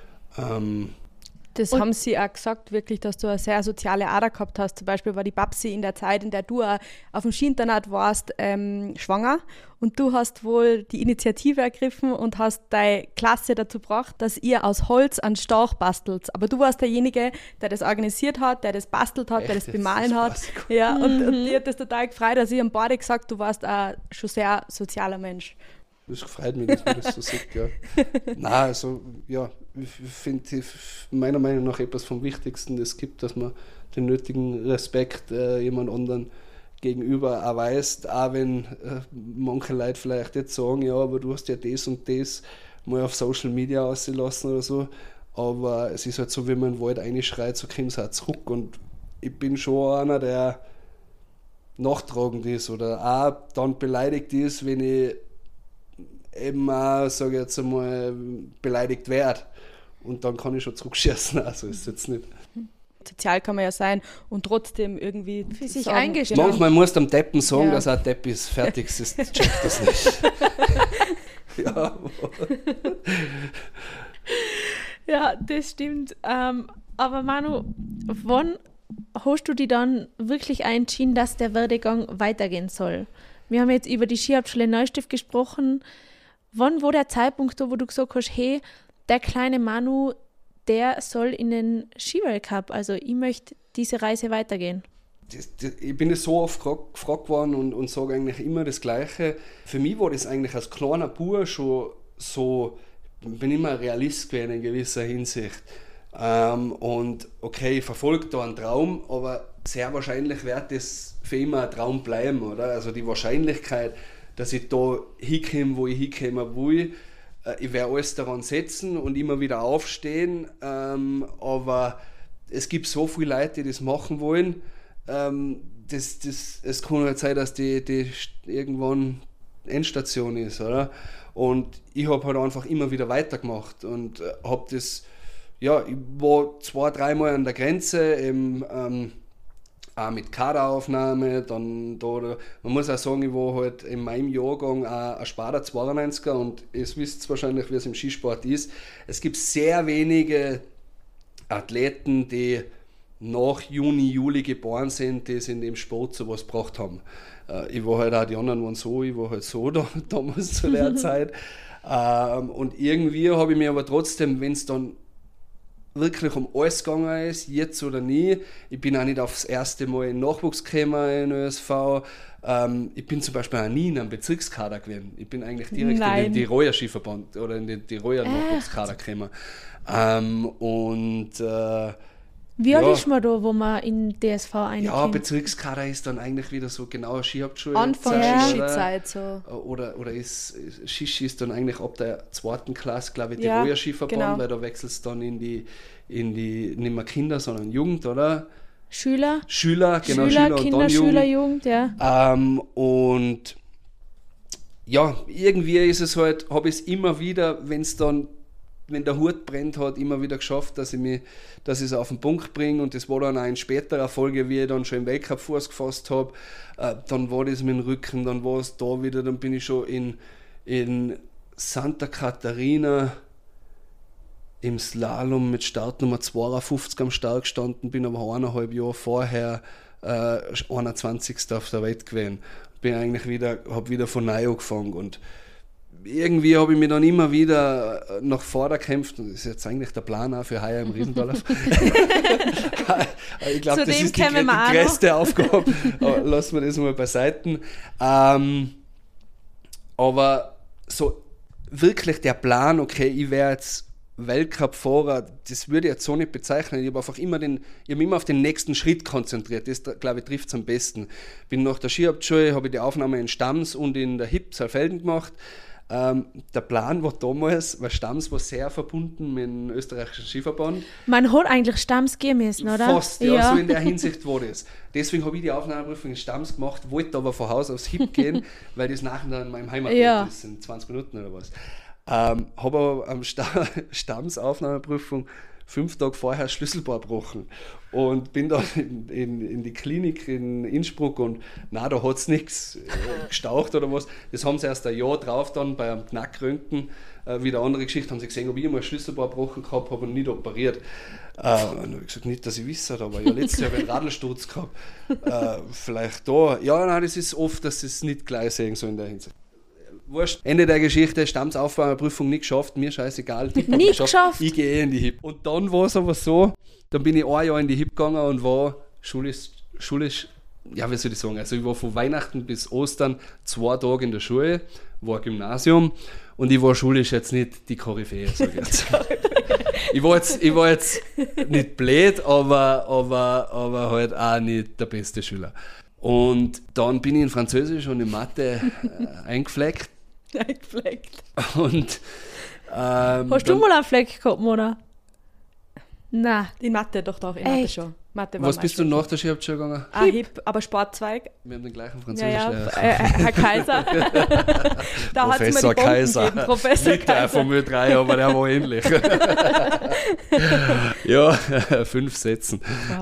Das haben sie auch gesagt, wirklich, dass du eine sehr soziale Ader gehabt hast. Zum Beispiel war die Babsi in der Zeit, in der du auch auf dem Skiinternat warst, schwanger. Und du hast wohl die Initiative ergriffen und hast deine Klasse dazu gebracht, dass ihr aus Holz einen Storch bastelt. Aber du warst derjenige, der das organisiert hat, der das bastelt hat, der das bemalen hat. Ja, und dir hat das total gefreut. Also ich habe beide gesagt, du warst auch schon sehr sozialer Mensch. Das freut mich, dass man das so sieht, ja. Nein, also, ja, ich finde meiner Meinung nach etwas vom Wichtigsten, es gibt, dass man den nötigen Respekt jemand anderen gegenüber erweist, auch wenn manche Leute vielleicht jetzt sagen, ja, aber du hast ja das und das mal auf Social Media ausgelassen oder so, aber es ist halt so, wenn man in den Wald reinschreit, so kommt es auch zurück und ich bin schon einer, der nachtragend ist oder auch dann beleidigt ist, wenn ich eben auch, sage ich jetzt einmal, beleidigt werde. Und dann kann ich schon zurückschießen. Also ist es jetzt nicht. Sozial kann man ja sein und trotzdem irgendwie für sich sagen, eingestehen. Manchmal muss du am Deppen sagen, Ja. dass er ein Depp ist. Fertig, das checkt das nicht. Ja. Ja, das stimmt. Aber Manu, wann hast du dich dann wirklich entschieden, dass der Werdegang weitergehen soll? Wir haben jetzt über die Skihauptschule Neustift gesprochen. Wann war der Zeitpunkt, wo du gesagt hast, hey, der kleine Manu, der soll in den Skiweltcup, also ich möchte diese Reise weitergehen? Ich bin so oft gefragt worden und sage eigentlich immer das Gleiche. Für mich war das eigentlich als kleiner Bub schon so, ich bin immer ein Realist gewesen in gewisser Hinsicht. Und okay, ich verfolge da einen Traum, aber sehr wahrscheinlich wird das für immer ein Traum bleiben, oder? Also die Wahrscheinlichkeit, dass ich da hinkomme, wo ich hinkommen will, ich werde alles daran setzen und immer wieder aufstehen, aber es gibt so viele Leute, die das machen wollen. Es kann halt sein, dass die irgendwann Endstation ist, oder? Und ich habe halt einfach immer wieder weitergemacht und habe das, ja, ich war 2-3 Mal an der Grenze, auch mit Kaderaufnahme, dann da, man muss auch sagen, ich war halt in meinem Jahrgang auch ein Sparta 92er und ihr wisst wahrscheinlich, wie es im Skisport ist. Es gibt sehr wenige Athleten, die nach Juni, Juli geboren sind, die es in dem Sport sowas gebracht haben. Ich war halt auch, die anderen waren so, ich war halt so damals zu der Zeit. Und irgendwie habe ich mir aber trotzdem, wenn es dann wirklich um alles gegangen ist, jetzt oder nie. Ich bin auch nicht aufs erste Mal in Nachwuchs gekommen in ÖSV. Ich bin zum Beispiel auch nie in einem Bezirkskader gewesen. Ich bin eigentlich direkt in den Tiroler Skiverband oder in den Tiroler Nachwuchskader gekommen. Wie alt ist man da, wo man in DSV reinkommt? Ja, Bezirkskader ist dann eigentlich wieder so genau Skihauptschule. Anfang Shishi-Zeit so. Oder Shishi ist dann eigentlich ab der 2. Klasse, glaube ich, Ja, Tiroler Skiverband, genau. weil da wechselst du dann in die nicht mehr Kinder, sondern Jugend, oder? Schüler, Schüler, genau, Schüler, und Kinder, dann Schüler, Jugend. Jugend, ja. Und ja, irgendwie ist es halt, habe ich es immer wieder, wenn der Hut brennt hat, immer wieder geschafft, dass ich es auf den Punkt bringe, und das war dann auch in späterer Folge, wie ich dann schon im Weltcup Fuß gefasst habe, dann war das mit dem Rücken, dann war es da wieder, dann bin ich schon in Santa Catarina im Slalom mit Startnummer 52 am Start gestanden, bin aber 1,5 Jahre vorher 21. auf der Welt gewesen. Habe wieder von neu angefangen, und irgendwie habe ich mich dann immer wieder nach vorne gekämpft, und das ist jetzt eigentlich der Plan auch für heuer im Riesendorf. Ich glaube, das ist die größte Aufgabe. Lassen wir das mal beiseite. Aber so wirklich der Plan, okay, ich wäre jetzt Weltcup-Fahrer, das würde ich jetzt so nicht bezeichnen. Ich habe einfach immer auf den nächsten Schritt konzentriert. Das, glaube ich, trifft es am besten. Bin nach der Skihauptschule, habe ich die Aufnahme in Stams und in der HIP Saalfelden gemacht. Der Plan war damals, weil Stams war sehr verbunden mit dem österreichischen Skiverband. Man hat eigentlich Stams gehen müssen, oder? Fast, ja, so in der Hinsicht war das. Deswegen habe ich die Aufnahmeprüfung in Stams gemacht, wollte aber von Haus aus HIP gehen, weil das nachher in meinem Heimatort ist, in 20 Minuten oder was. Habe aber am Stams Aufnahmeprüfung 5 Tage vorher Schlüsselbein gebrochen und bin dann in die Klinik in Innsbruck, und da hat es nichts gestaucht oder was. Das haben sie erst ein Jahr drauf dann bei einem Knackröntgen, wieder eine andere Geschichte, haben sie gesehen, ob ich einmal Schlüsselbein gebrochen gehabt habe und nicht operiert. Und dann habe ich gesagt, nicht, dass ich wisse, aber ja, letztes Jahr habe ich einen Radlsturz gehabt. Vielleicht da. Ja, nein, das ist oft, dass sie es nicht gleich sehen, so in der Hinsicht. Wurscht. Ende der Geschichte, Stammsaufnahmeprüfung nicht geschafft, mir scheißegal. Nicht geschafft? Ich gehe in die HIP. Und dann war es aber so, dann bin ich ein Jahr in die HIP gegangen und war schulisch, ja, wie soll ich sagen, also ich war von Weihnachten bis Ostern 2 Tage in der Schule, war Gymnasium, und ich war schulisch jetzt nicht die Koryphäe, sag ich jetzt. Ich war jetzt nicht blöd, aber halt auch nicht der beste Schüler. Und dann bin ich in Französisch und in Mathe eingefleckt. Und hast du mal einen Fleck gehabt, Mona? Nein. In Mathe doch, in Mathe schon. Mathe war was bist du nach der Skihauptschule gegangen? HIP, aber Sportzweig. Wir haben den gleichen Ja, Französischlehrer. Herr Kaiser. Da hat es mir die Kaiser. Bomben gegeben, Professor Nicht der Kaiser. von mir 3, aber der war ähnlich. Ja, 5 Sätzen.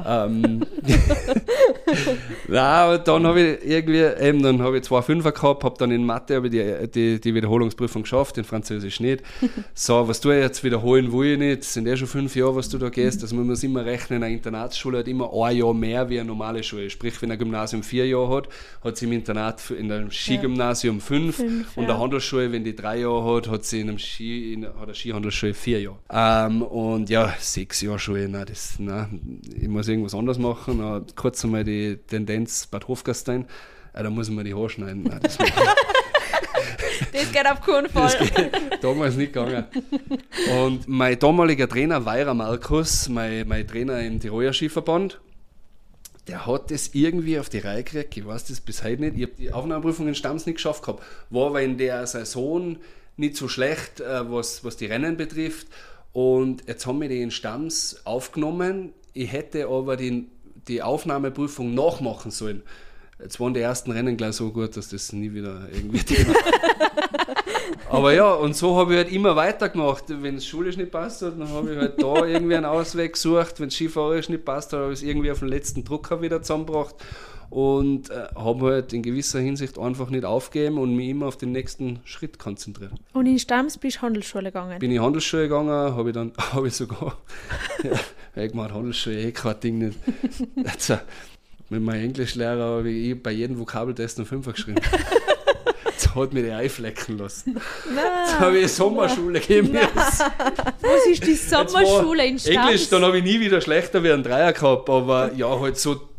Nein, dann habe ich irgendwie, dann habe ich 2 Fünfer gehabt, habe dann in Mathe die Wiederholungsprüfung geschafft, in Französisch nicht. So, was du jetzt wiederholen will ich nicht, das sind schon 5 Jahre, was du da gehst, also man muss immer rechnen, in einer Internatsschule hat immer ein Jahr mehr wie eine normale Schule. Sprich, wenn ein Gymnasium 4 Jahre hat sie im Internat in einem Skigymnasium 5 und der Handelsschule, wenn die 3 Jahre hat sie in einer Skihandelsschule 4 Jahre. Und ja, 6 Jahre Schule, ich muss irgendwas anderes machen. Kurz einmal die Tendenz Bad Hofgastein, da muss ich mir die Haare schneiden. Das geht auf keinen Fall. Das geht damals nicht gegangen. Und mein damaliger Trainer, Weira Markus, mein Trainer im Tiroler Skiverband, der hat das irgendwie auf die Reihe gekriegt. Ich weiß das bis heute nicht. Ich habe die Aufnahmeprüfung in Stams nicht geschafft gehabt. War aber in der Saison nicht so schlecht, was die Rennen betrifft. Und jetzt haben wir die in Stams aufgenommen. Ich hätte aber die Aufnahmeprüfung nachmachen sollen. Jetzt waren die ersten Rennen gleich so gut, dass das nie wieder irgendwie Thema. Aber ja, und so habe ich halt immer weitergemacht. Wenn es schulisch nicht passt hat, dann habe ich halt da irgendwie einen Ausweg gesucht. Wenn es skifahrerisch nicht passt hat, habe ich es irgendwie auf den letzten Drucker wieder zusammengebracht. Und habe halt in gewisser Hinsicht einfach nicht aufgegeben und mich immer auf den nächsten Schritt konzentriert. Und in Stams bist du Handelsschule gegangen? Bin ich Handelsschule gegangen, habe ich sogar, ich gemacht, Handelsschule, kein Ding nicht. Also, mit meinem Englischlehrer habe ich bei jedem Vokabeltest einen 5er geschrieben. Jetzt hat mir die einflecken lassen. Jetzt habe ich Sommerschule gegeben. Was ist die Sommerschule in Stams? Englisch, dann habe ich nie wieder schlechter wie einen 3er gehabt, aber ja, halt so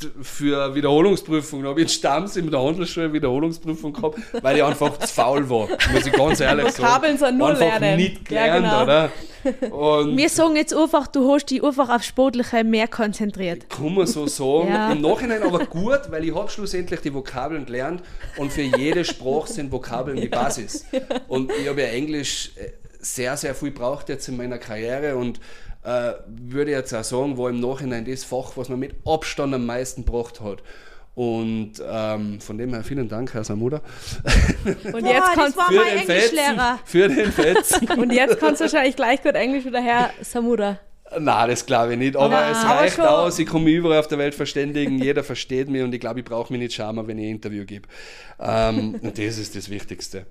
für Wiederholungsprüfung. Da habe ich in Stamms in der Handelsschule Wiederholungsprüfung gehabt, weil ich einfach zu faul war. Muss ich ganz ehrlich sagen. Vokabeln sind nur einfach lernen. nicht gelernt, Ja, genau. oder? Und Wir sagen jetzt einfach, du hast dich einfach aufs Sportliche mehr konzentriert. kann man so sagen. Ja. Im Nachhinein aber gut, weil ich habe schlussendlich die Vokabeln gelernt und für jede Sprache sind Vokabeln die Basis. Und ich habe ja Englisch sehr, sehr viel gebraucht jetzt in meiner Karriere und würde jetzt auch sagen, war im Nachhinein das Fach, was man mit Abstand am meisten gebracht hat. Und von dem her vielen Dank, Herr Samuda. Und jetzt kannst das war mein Englischlehrer. Für den Fetzen. und jetzt kannst du wahrscheinlich gleich gut Englisch wieder Herr Samuda. Nein, das glaube ich nicht. Aber es aber reicht schon. aus. Ich kann mich überall auf der Welt verständigen. Jeder versteht mich und ich glaube, ich brauche mich nicht schämen, wenn ich ein Interview gebe. Und das ist das Wichtigste.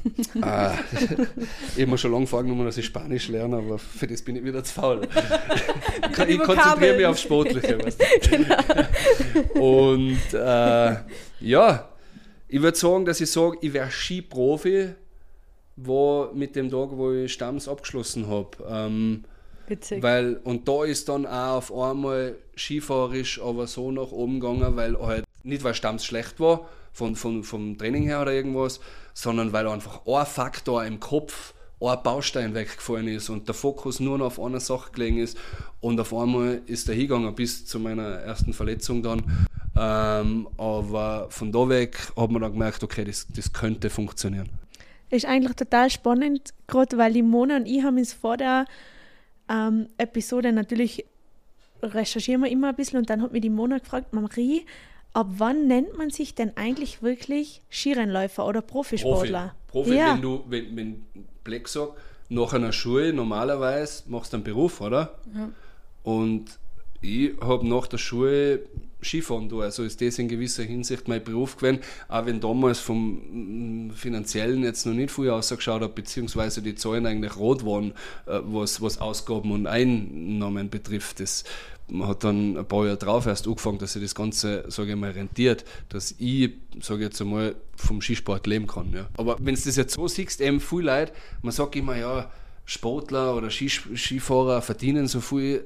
Ich habe mir schon lange vorgenommen, dass ich Spanisch lerne, aber für das bin ich wieder zu faul. Ich konzentriere mich aufs Sportliche. Weißt du? Und ja, ich würde sagen, dass ich sage, ich wäre Skiprofi, wo mit dem Tag, wo ich Stamms abgeschlossen habe. Witzig. Und da ist dann auch auf einmal skifahrerisch aber so nach oben gegangen, weil halt nicht, weil Stamms schlecht war, vom Training her oder irgendwas, sondern weil einfach ein Faktor im Kopf, ein Baustein weggefallen ist und der Fokus nur noch auf einer Sache gelegen ist und auf einmal ist er hingegangen bis zu meiner ersten Verletzung dann. Aber von da weg hat man dann gemerkt, okay, das könnte funktionieren. Das ist eigentlich total spannend, gerade weil die Mona und ich haben uns vor der Episode natürlich recherchieren wir immer ein bisschen und dann hat mir die Mona gefragt, Marie, ab wann nennt man sich denn eigentlich wirklich Skirennläufer oder Profisportler? Profi, ja. wenn Black sagt, nach einer Schule normalerweise machst du einen Beruf, oder? Ja. Und ich habe nach der Schule Skifahren da, also ist das in gewisser Hinsicht mein Beruf gewesen, auch wenn damals vom Finanziellen jetzt noch nicht viel ausgeschaut hat, beziehungsweise die Zahlen eigentlich rot waren, was Ausgaben und Einnahmen betrifft. Das hat dann ein paar Jahre drauf erst angefangen, dass sich das Ganze, sage ich mal, rentiert, dass ich, sage ich jetzt einmal, vom Skisport leben kann. Ja. Aber wenn du das jetzt so siehst, eben viele Leute, man sagt immer, ja, Sportler oder Skifahrer verdienen so viel,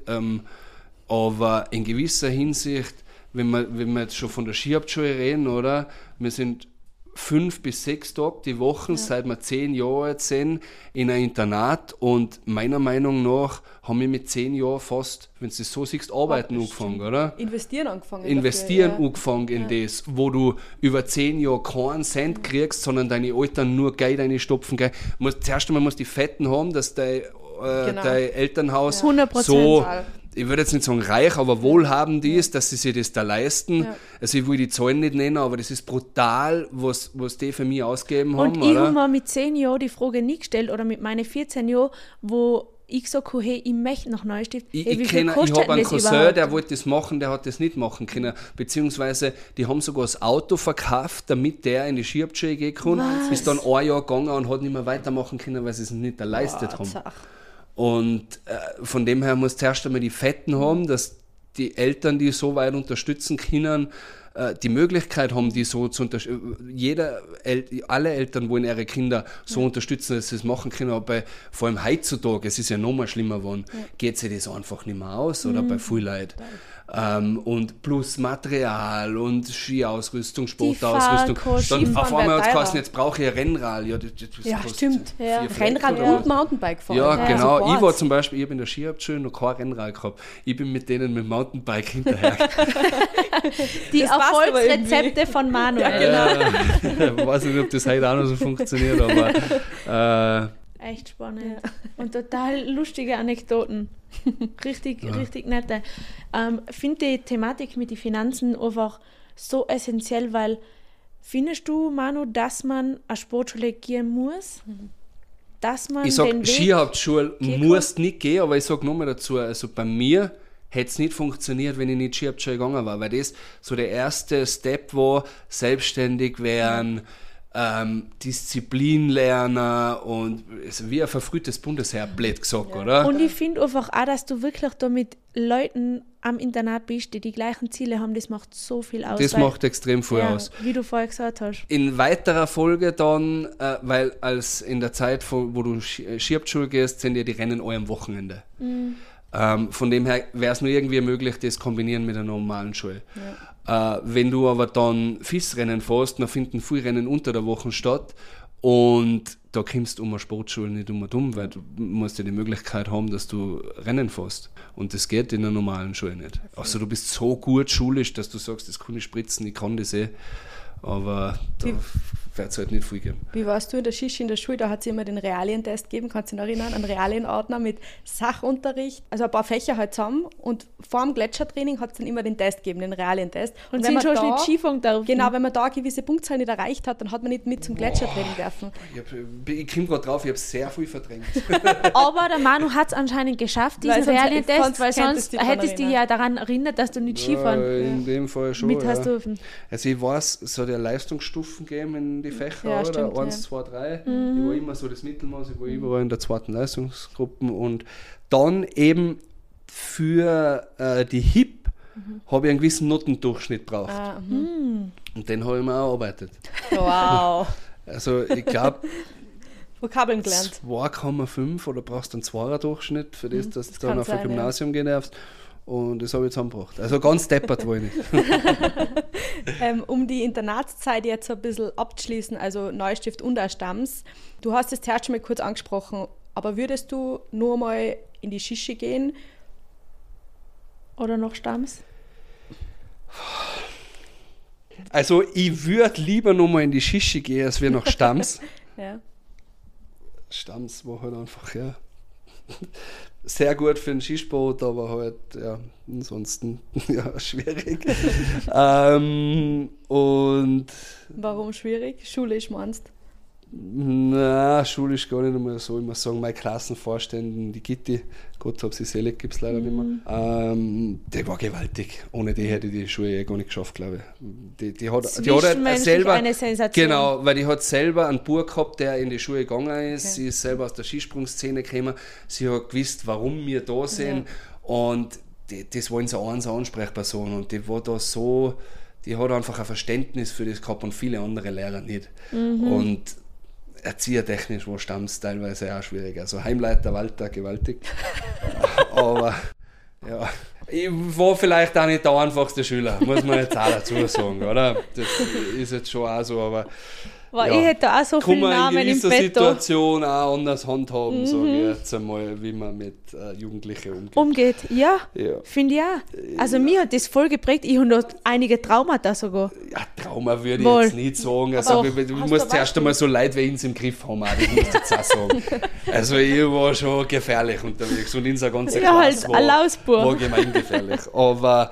aber in gewisser Hinsicht, wenn wir jetzt schon von der Skihauptschule reden, oder? Wir sind 5 bis 6 Tage die Woche, seit wir 10 Jahre jetzt sind, in einem Internat und meiner Meinung nach haben wir mit 10 Jahren fast, wenn du das so siehst, arbeiten angefangen, oder? Investieren angefangen in das, wo du über 10 Jahre keinen Cent kriegst, sondern deine Eltern nur Geld reinstopfen. Zuerst einmal musst du die Fetten haben, dass dein Elternhaus 100% so, ich würde jetzt nicht sagen reich, aber wohlhabend ist, dass sie sich das da leisten. Ja. Also ich will die Zahlen nicht nennen, aber das ist brutal, was die für mich ausgegeben haben. Und ich habe mir mit 10 Jahren die Frage nie gestellt, oder mit meinen 14 Jahren, wo ich gesagt habe, hey, ich möchte nach Neustift. Ich habe einen Cousin, der wollte das machen, der hat das nicht machen können. Beziehungsweise, die haben sogar das Auto verkauft, damit der in die Skihauptschule gehen kann. Ist dann ein Jahr gegangen und hat nicht mehr weitermachen können, weil sie es nicht geleistet haben. Und von dem her muss zuerst einmal die Fetten haben, dass die Eltern, die so weit unterstützen können, die Möglichkeit haben, die so zu unterstützen. Alle Eltern wollen ihre Kinder so unterstützen, dass sie es machen können, aber vor allem heutzutage, es ist ja noch mal schlimmer geworden, geht sich das einfach nicht mehr aus, oder bei viel Leuten. Und plus Material und Skiausrüstung, Sportausrüstung. Dann auf einmal hat es geheißen, jetzt brauche ich ein Rennrad. Ja, stimmt. Rennrad und Mountainbike fahren. Ja, genau. Also ich war zum Beispiel, ich habe in der Skihauptschule noch kein Rennrad gehabt. Ich bin mit denen mit dem Mountainbike hinterher. Die Erfolgsrezepte von Manuel. Ja, genau. Ich weiß nicht, ob das heute auch noch so funktioniert, aber echt spannend. Ja. Und total lustige Anekdoten. Richtig nette. Finde die Thematik mit den Finanzen einfach so essentiell, weil findest du, Manu, dass man eine Sportschule gehen muss? Dass man ich sage, Skihauptschule muss nicht gehen, aber ich sage nochmal dazu, also bei mir hätte es nicht funktioniert, wenn ich nicht Skihauptschule gegangen war, weil das so der erste Step war, selbstständig werden, Disziplin lernen und also wie ein verfrühtes Bundesheer, blöd gesagt, oder? Und ich finde einfach auch, dass du wirklich da mit Leuten am Internat bist, die die gleichen Ziele haben, das macht so viel aus. Das macht extrem viel aus. Wie du vorher gesagt hast. In weiterer Folge dann, weil als in der Zeit, wo du Skihauptschule gehst, sind ja die Rennen alle am Wochenende. Von dem her wäre es nur irgendwie möglich, das kombinieren mit einer normalen Schule. Ja. Wenn du aber dann FIS-Rennen fährst, dann finden viele Rennen unter der Woche statt und da kommst du um eine Sportschule nicht dumm, weil du musst ja die Möglichkeit haben, dass du Rennen fährst. Und das geht in einer normalen Schule nicht. Also du bist so gut schulisch, dass du sagst, das kann ich spritzen, ich kann das aber da wird es halt nicht viel geben. Wie warst du in der Shishi in der Schule? Da hat es immer den Realientest gegeben, kannst du dich noch erinnern? Einen Realienordner mit Sachunterricht, also ein paar Fächer halt zusammen und vor dem Gletschertraining hat es dann immer den Test gegeben, den Realientest. Und sind schon nicht Skifahren dürfen. Genau, wenn man da eine gewisse Punktzahl nicht erreicht hat, dann hat man nicht mit zum Gletschertraining dürfen. Ich komme gerade drauf, ich habe sehr viel verdrängt. Aber der Manu hat es anscheinend geschafft, diesen Realientest, weil sonst hättest du dich ja daran erinnert, dass du nicht Skifahren in dem Fall schon, mit hast dürfen. Also ich weiß, es hat ja Leistungsstufen gegeben in die Fächer, ja, oder? Stimmt, 1, 2, 3. Ich war immer so das Mittelmaß, ich war überall in der 2. Leistungsgruppe und dann eben für die HIP habe ich einen gewissen Notendurchschnitt gebraucht. Und den habe ich mir auch erarbeitet. Wow. Also ich glaube, Vokabeln gelernt. 2,5 oder brauchst du einen 2er Durchschnitt für das, dass du dann auf ein Gymnasium gehen darfst. Und das habe ich zusammengebracht. Also ganz deppert war ich nicht. Um die Internatszeit jetzt ein bisschen abzuschließen, also Neustift und auch Stams. Du hast es zuerst schon mal kurz angesprochen, aber würdest du nur mal in die Shishi gehen? Oder noch Stams? Also ich würde lieber noch mal in die Shishi gehen, als wir nach Stams. Ja. Stams war halt einfach, ja, sehr gut für den Skisport, aber halt, ja, ansonsten, ja, schwierig. Und warum schwierig? Schulisch meinst du? Na, schulisch gar nicht einmal so. Ich muss sagen, meine Klassenvorständin, die Gitti, Gott hab sie selig, gibt es leider nicht mehr, die war gewaltig. Ohne die hätte ich die Schule gar nicht geschafft, glaube ich. Die hat halt selber, eine Sensation. genau, weil die hat selber einen Bub gehabt, der in die Schule gegangen ist. Okay. Sie ist selber aus der Skisprungszene gekommen. Sie hat gewusst, warum wir da sind. Ja. Und das war so eine Ansprechperson. Und die war da so, die hat einfach ein Verständnis für das gehabt und viele andere Lehrer nicht. Und erziehertechnisch war Stams teilweise auch schwierig. Also Heimleiter Walter, gewaltig. Aber ja, ich war vielleicht auch nicht der einfachste Schüler, muss man jetzt auch dazu sagen, oder? Das ist jetzt schon auch so, aber ich hätte auch so viele Namen im Bett. Kann man in dieser Situation auch anders handhaben, sage ich jetzt einmal, wie man mit Jugendlichen umgeht. Ja. Finde ich auch. Also mir hat das voll geprägt. Ich habe noch einige Traumata sogar. Ja, Trauma würde ich jetzt nicht sagen. Also du musst zuerst einmal so Leute wie uns im Griff haben, das muss ich jetzt auch sagen. Also ich war schon gefährlich unterwegs und unser ganzer Klasse war gemeingefährlich. Aber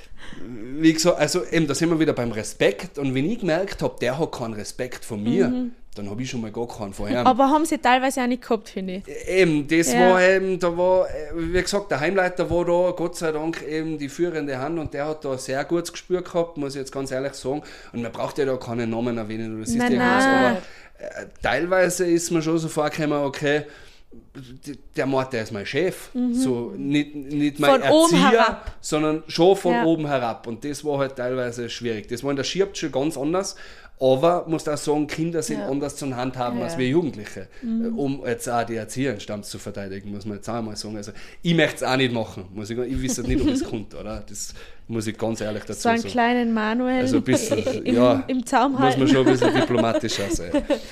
wie gesagt, also eben, da sind wir wieder beim Respekt und wenn ich gemerkt habe, der hat keinen Respekt von mir, dann habe ich schon mal gar keinen vorher. Aber haben sie teilweise auch nicht gehabt, finde ich. Eben, das war eben, da war, wie gesagt, der Heimleiter war da, Gott sei Dank eben die führende Hand und der hat da sehr gutes Gespür gehabt, muss ich jetzt ganz ehrlich sagen. Und man braucht ja da keine Namen erwähnen oder siehst irgendwas, aber teilweise ist man schon so vorgekommen, okay, der Mord, der ist mein Chef, so nicht mein Erzieher, sondern schon von oben herab und das war halt teilweise schwierig. Das war in der Ski-Schule ganz anders, aber muss auch sagen, Kinder sind anders zu handhaben als wir Jugendliche, um jetzt auch die Erzieherstands zu verteidigen, muss man jetzt auch mal sagen. Also ich möchte es auch nicht machen, ich weiß nicht, ob es kommt, oder? Das muss ich ganz ehrlich dazu sagen. So einen kleinen Manuel also ein bisschen, im Zaum halten. Muss man schon ein bisschen diplomatischer sein.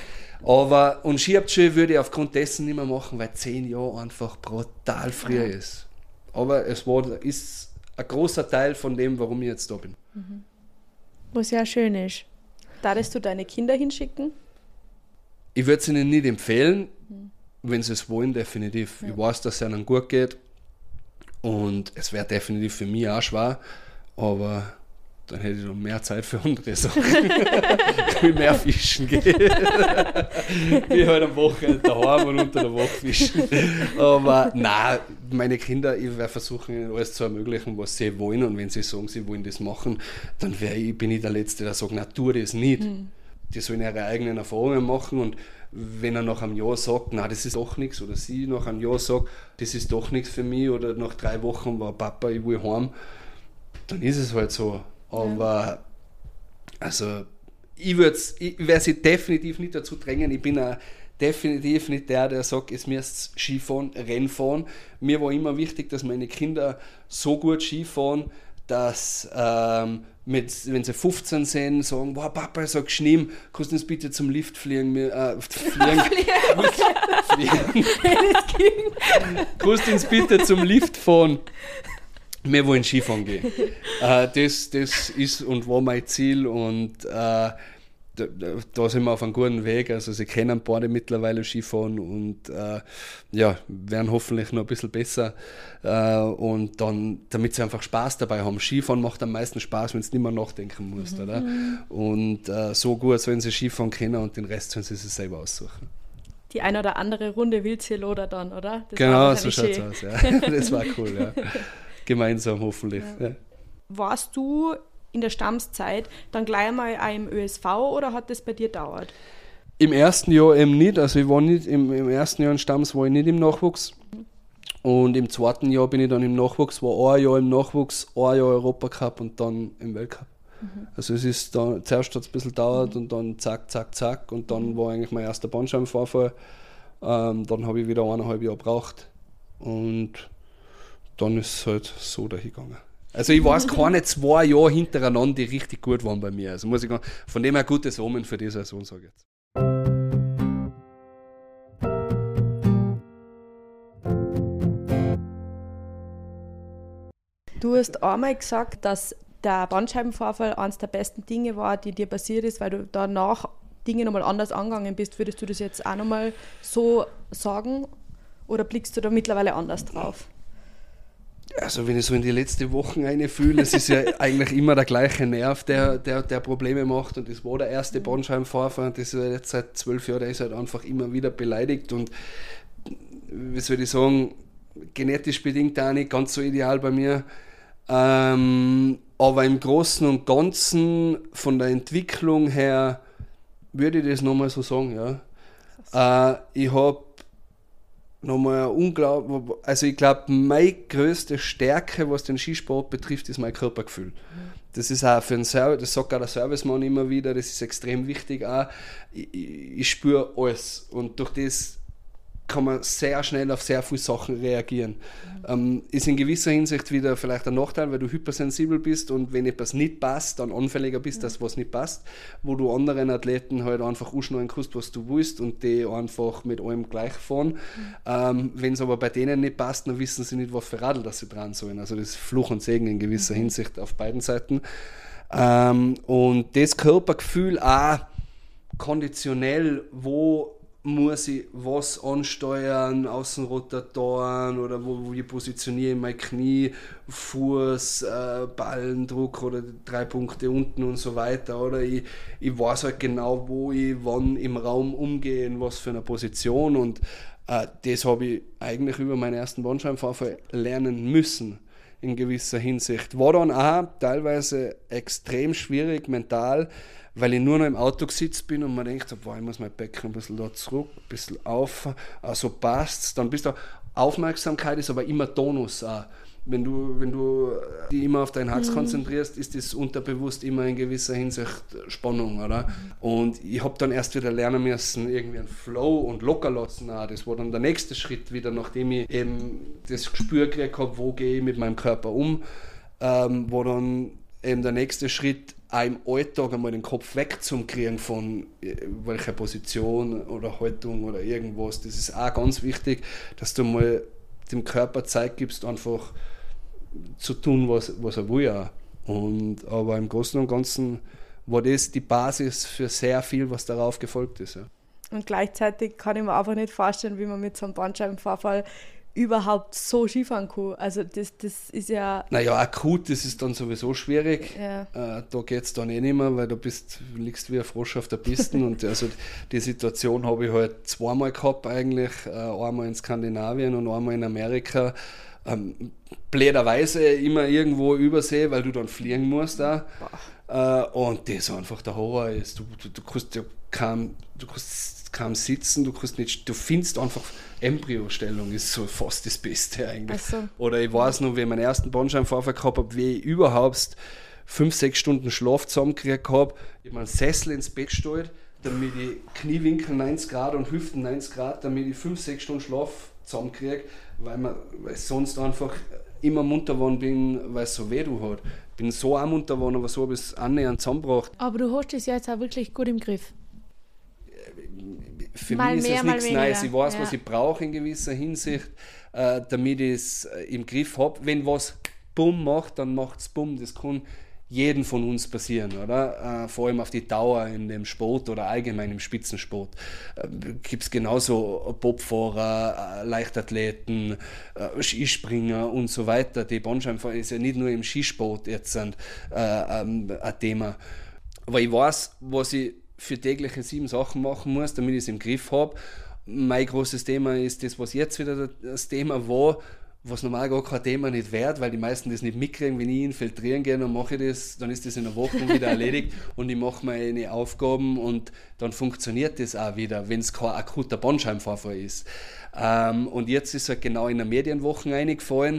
Aber und Ski-Abschule würde ich aufgrund dessen nicht mehr machen, weil 10 Jahre einfach brutal früh ist. Aber es ist ein großer Teil von dem, warum ich jetzt da bin. Was ja schön ist. Darfst du deine Kinder hinschicken? Ich würde es ihnen nicht empfehlen, wenn sie es wollen, definitiv. Ich weiß, dass es ihnen gut geht und es wäre definitiv für mich auch schwer, aber dann hätte ich noch mehr Zeit für andere Sachen. Ich will mehr fischen gehen. Ich halt am Wochenende daheim und unter der Woche fischen. Aber nein, meine Kinder, ich werde versuchen, ihnen alles zu ermöglichen, was sie wollen. Und wenn sie sagen, sie wollen das machen, dann bin ich der Letzte, der sagt, na, tu das nicht. Die sollen ihre eigenen Erfahrungen machen. Und wenn er nach einem Jahr sagt, na, das ist doch nichts, oder sie nach einem Jahr sagt, das ist doch nichts für mich, oder nach 3 Wochen war Papa, ich will heim, dann ist es halt so. Aber also ich werde sie definitiv nicht dazu drängen. Ich bin auch definitiv nicht der sagt, es müsst Skifahren, Rennfahren. Mir war immer wichtig, dass meine Kinder so gut Skifahren, dass wenn sie 15 sind, sagen, wow, Papa, ich habe geschnien, kannst du uns bitte zum Lift fliegen? Kannst du uns bitte zum Lift fahren? Wir wollen Skifahren gehen. Das ist und war mein Ziel und da sind wir auf einem guten Weg. Also sie kennen beide mittlerweile Skifahren und werden hoffentlich noch ein bisschen besser. Und dann, damit sie einfach Spaß dabei haben. Skifahren macht am meisten Spaß, wenn du nicht mehr nachdenken musst. Oder? Und so gut sollen sie Skifahren können und den Rest sollen sie sich selber aussuchen. Die eine oder andere Runde Wildseeloder dann, oder? Das genau, so schaut es aus. Ja. Das war cool, ja. Gemeinsam hoffentlich. Ja. Ja. Warst du in der Stammszeit dann gleich mal auch im ÖSV oder hat das bei dir gedauert? Im ersten Jahr eben nicht. Also ich war nicht im ersten Jahr in Stamms, war ich nicht im Nachwuchs. Und im zweiten Jahr bin ich dann im Nachwuchs, war ein Jahr im Nachwuchs, ein Jahr Europacup und dann im Weltcup. Also es ist da, zuerst hat es ein bisschen gedauert und dann zack, zack, zack und dann war eigentlich mein erster Bandscheibenvorfall. Dann habe ich wieder 1,5 Jahre gebraucht und dann ist es halt so dahingegangen. Also ich weiß keine 2 Jahre hintereinander, die richtig gut waren bei mir. Also muss ich sagen, von dem her gutes Omen für die Saison, sage ich jetzt. Du hast einmal gesagt, dass der Bandscheibenvorfall eines der besten Dinge war, die dir passiert ist, weil du danach Dinge nochmal anders angegangen bist. Würdest du das jetzt auch nochmal so sagen oder blickst du da mittlerweile anders drauf? Also wenn ich so in die letzten Wochen reinfühle, es ist ja eigentlich immer der gleiche Nerv, der Probleme macht und das war der erste Bandscheibenvorfall und das ist jetzt seit 12 Jahren, der ist halt einfach immer wieder beleidigt und wie soll ich sagen, genetisch bedingt auch nicht ganz so ideal bei mir, aber im Großen und Ganzen von der Entwicklung her würde ich das nochmal so sagen, ja. Ich habe nochmal unglaublich, also ich glaube, meine größte Stärke, was den Skisport betrifft, ist mein Körpergefühl. Das ist auch für einen Service, das sagt auch der Servicemann immer wieder, das ist extrem wichtig auch. Ich spüre alles und durch das kann man sehr schnell auf sehr viele Sachen reagieren. Ist in gewisser Hinsicht wieder vielleicht ein Nachteil, weil du hypersensibel bist und wenn etwas nicht passt, dann anfälliger bist, dass was nicht passt, wo du anderen Athleten halt einfach anschneiden kannst, was du willst und die einfach mit allem gleich fahren. Wenn es aber bei denen nicht passt, dann wissen sie nicht, was für Radl das sie dran sollen. Also das ist Fluch und Segen in gewisser Hinsicht auf beiden Seiten. Und das Körpergefühl auch konditionell, wo muss ich was ansteuern, Außenrotatoren oder wo ich positioniere mein Knie, Fuß, Ballendruck oder 3 Punkte unten und so weiter. Oder ich weiß halt genau, wo ich wann im Raum umgehe, in was für einer Position und das habe ich eigentlich über meinen ersten Bandscheibenvorfall lernen müssen in gewisser Hinsicht. War dann auch teilweise extrem schwierig mental, weil ich nur noch im Auto gesitzt bin und man denkt, boah, ich muss mein Becken ein bisschen da zurück, ein bisschen auf, so passt's. Dann bist du, Aufmerksamkeit ist aber immer Tonus auch. Wenn du dich immer auf deinen Hax konzentrierst, ist das unterbewusst immer in gewisser Hinsicht Spannung, oder? Und ich habe dann erst wieder lernen müssen, irgendwie einen Flow und locker lassen auch. Das war dann der nächste Schritt wieder, nachdem ich eben das Gespür gekriegt habe, wo gehe ich mit meinem Körper um, war dann eben der nächste Schritt, auch im Alltag einmal den Kopf wegzukriegen von welcher Position oder Haltung oder irgendwas. Das ist auch ganz wichtig, dass du mal dem Körper Zeit gibst, einfach zu tun, was er will. Auch. Aber im Großen und Ganzen war das die Basis für sehr viel, was darauf gefolgt ist. Ja. Und gleichzeitig kann ich mir einfach nicht vorstellen, wie man mit so einem Bandscheibenvorfall überhaupt so Skifahren kann. Also das ist ja... Naja, akut, das ist dann sowieso schwierig. Ja. Da geht es dann nicht mehr, weil du liegst wie ein Frosch auf der Piste. Und also die Situation habe ich halt 2-mal gehabt eigentlich. Einmal in Skandinavien und einmal in Amerika. Blöderweise immer irgendwo übersee, weil du dann fliegen musst auch. Und das einfach der Horror ist. Du kannst ja kaum sitzen, du findest einfach Embryostellung ist so fast das Beste eigentlich. So. Oder ich weiß noch, wie ich meinen ersten Bandscheibenvorfall gehabt habe, wie ich überhaupt 5-6 Stunden Schlaf zusammengekriegt habe. Ich habe meinen Sessel ins Bett gestellt, damit ich Kniewinkel 90 Grad und Hüften 90 Grad, damit ich 5-6 Stunden Schlaf zusammenkriege, weil sonst einfach immer munter geworden bin, weil es so weh hat. Ich bin so auch munter geworden, aber so habe ich es annähernd zusammengebracht. Aber du hast es ja jetzt auch wirklich gut im Griff. Für Mal mich ist mehr, es mal nichts weniger. Neues. Ich weiß, Ja. was ich brauche in gewisser Hinsicht, damit ich es im Griff habe. Wenn was Bumm macht, dann macht es Bumm. Das kann jedem von uns passieren, oder? Vor allem auf die Dauer in dem Sport oder allgemein im Spitzensport. Gibt es genauso Bobfahrer, Leichtathleten, Skispringer und so weiter. Die Bandscheibenvorfall ist ja nicht nur im Skisport jetzt ein Thema. Aber ich weiß, was ich für tägliche 7 Sachen machen muss, damit ich es im Griff habe. Mein großes Thema ist das, was jetzt wieder das Thema war, was normal gar kein Thema nicht wird, weil die meisten das nicht mitkriegen. Wenn ich infiltrieren gehe, dann mache ich das, dann ist das in einer Woche wieder erledigt und ich mache meine Aufgaben und dann funktioniert das auch wieder, wenn es kein akuter Bandscheibenvorfall ist. Und jetzt ist halt genau in der Medienwoche eingefallen,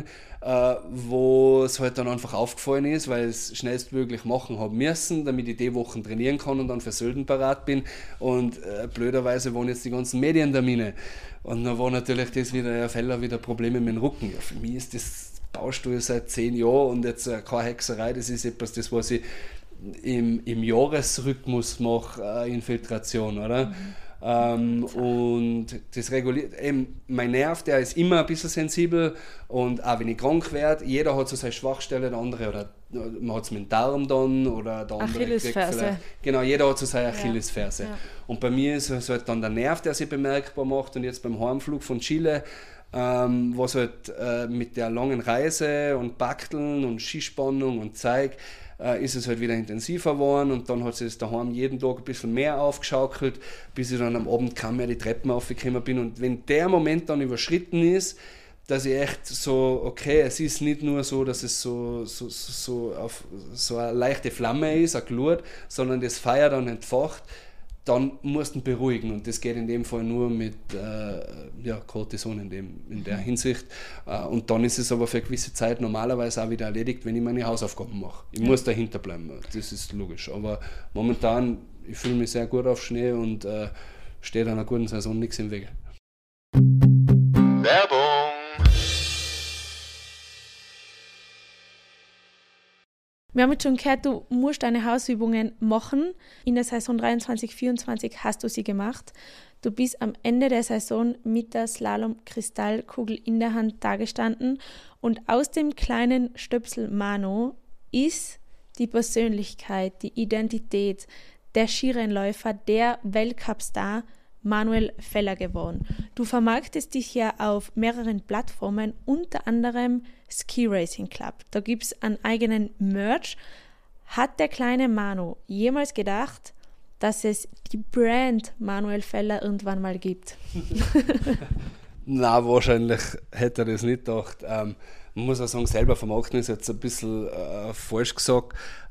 wo es halt dann einfach aufgefallen ist, weil ich es schnellstmöglich machen habe müssen, damit ich die Wochen trainieren kann und dann für Sölden parat bin. Und blöderweise waren jetzt die ganzen Medientermine. Und dann war natürlich das wieder, Herr Feller, wieder Probleme mit dem Rücken. Ja, für mich ist das Baustuhl seit 10 Jahren und jetzt keine Hexerei, das ist etwas, das was ich im Jahresrhythmus mache, Infiltration, oder? Und das reguliert, eben mein Nerv, der ist immer ein bisschen sensibel und auch wenn ich krank werde, jeder hat so seine Schwachstelle, der andere, oder man hat es mit dem Darm dann, oder der andere Achillesferse. Genau, jeder hat so seine Achillesferse. Ja. Und bei mir ist es halt dann der Nerv, der sich bemerkbar macht und jetzt beim Heimflug von Chile, was halt mit der langen Reise und Bakteln und Skispannung und Zeug, ist es halt wieder intensiver geworden und dann hat sich das daheim jeden Tag ein bisschen mehr aufgeschaukelt, bis ich dann am Abend kaum mehr die Treppen aufgekommen bin. Und wenn der Moment dann überschritten ist, dass ich echt so, okay, es ist nicht nur so, dass es so auf so eine leichte Flamme ist, eine Glut, sondern das Feuer dann entfacht, dann musst du ihn beruhigen und das geht in dem Fall nur mit Cortison in der Hinsicht und dann ist es aber für eine gewisse Zeit normalerweise auch wieder erledigt, wenn ich meine Hausaufgaben mache. Ich muss dahinter bleiben, das ist logisch, aber momentan, ich fühle mich sehr gut auf Schnee und steht einer guten Saison nichts im Wege. Werbung! Wir haben jetzt schon gehört, du musst deine Hausübungen machen. In der Saison 23/24 hast du sie gemacht. Du bist am Ende der Saison mit der Slalom-Kristallkugel in der Hand dagestanden und aus dem kleinen Stöpsel Mano ist die Persönlichkeit, die Identität, der Skirennläufer, der Weltcup-Star Manuel Feller geworden. Du vermarktest dich ja auf mehreren Plattformen, unter anderem Ski Racing Club. Da gibt es einen eigenen Merch. Hat der kleine Manu jemals gedacht, dass es die Brand Manuel Feller irgendwann mal gibt? Nein, wahrscheinlich hätte er das nicht gedacht. Man muss auch sagen, selber vermarkten ist jetzt ein bisschen falsch gesagt.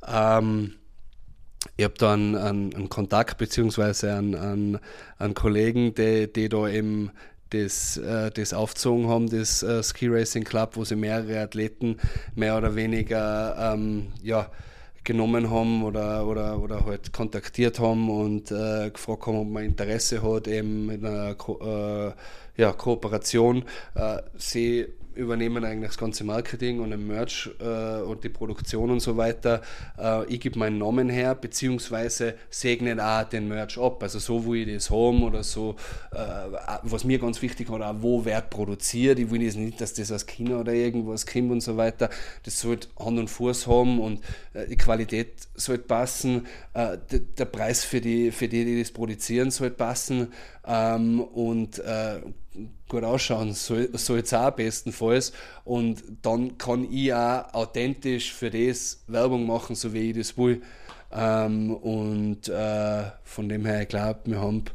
Ich habe da einen Kontakt beziehungsweise einen Kollegen, die da eben das aufgezogen haben, das Ski Racing Club, wo sie mehrere Athleten mehr oder weniger genommen haben oder halt kontaktiert haben und gefragt haben, ob man Interesse hat eben mit einer Kooperation. Sie übernehmen eigentlich das ganze Marketing und den Merch und die Produktion und so weiter. Ich gebe meinen Namen her, beziehungsweise segnen auch den Merch ab. Also so, wo ich das haben oder so, was mir ganz wichtig ist, auch wo wird produziert. Ich will jetzt nicht, dass das aus China oder irgendwas kommt und so weiter. Das sollte Hand und Fuß haben und die Qualität sollte passen. Der Preis für die das produzieren, sollte passen. Und gut ausschauen soll es auch bestenfalls und dann kann ich auch authentisch für das Werbung machen, so wie ich das will von dem her, ich glaube, wir haben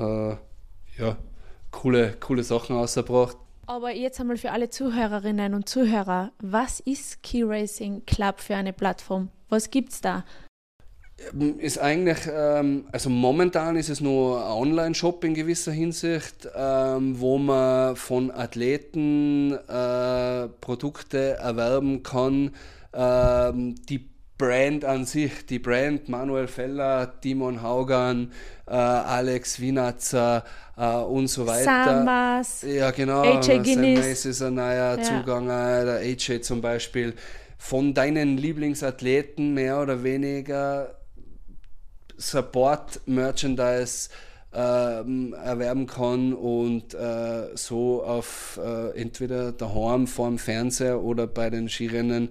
coole Sachen rausgebracht. Aber jetzt einmal für alle Zuhörerinnen und Zuhörer, was ist Ski Racing Club für eine Plattform? Was gibt's da? Ist eigentlich, also momentan ist es nur ein Online-Shop in gewisser Hinsicht, wo man von Athleten Produkte erwerben kann, die Brand an sich, die Brand Manuel Feller, Timon Haugan, Alex Wienerzer und so weiter. Samas, ja, genau. AJ Guinness. Samas ist ein neuer Zuganger, der AJ zum Beispiel. Von deinen Lieblingsathleten mehr oder weniger Support-Merchandise erwerben kann und so auf entweder daheim vor dem Fernseher oder bei den Skirennen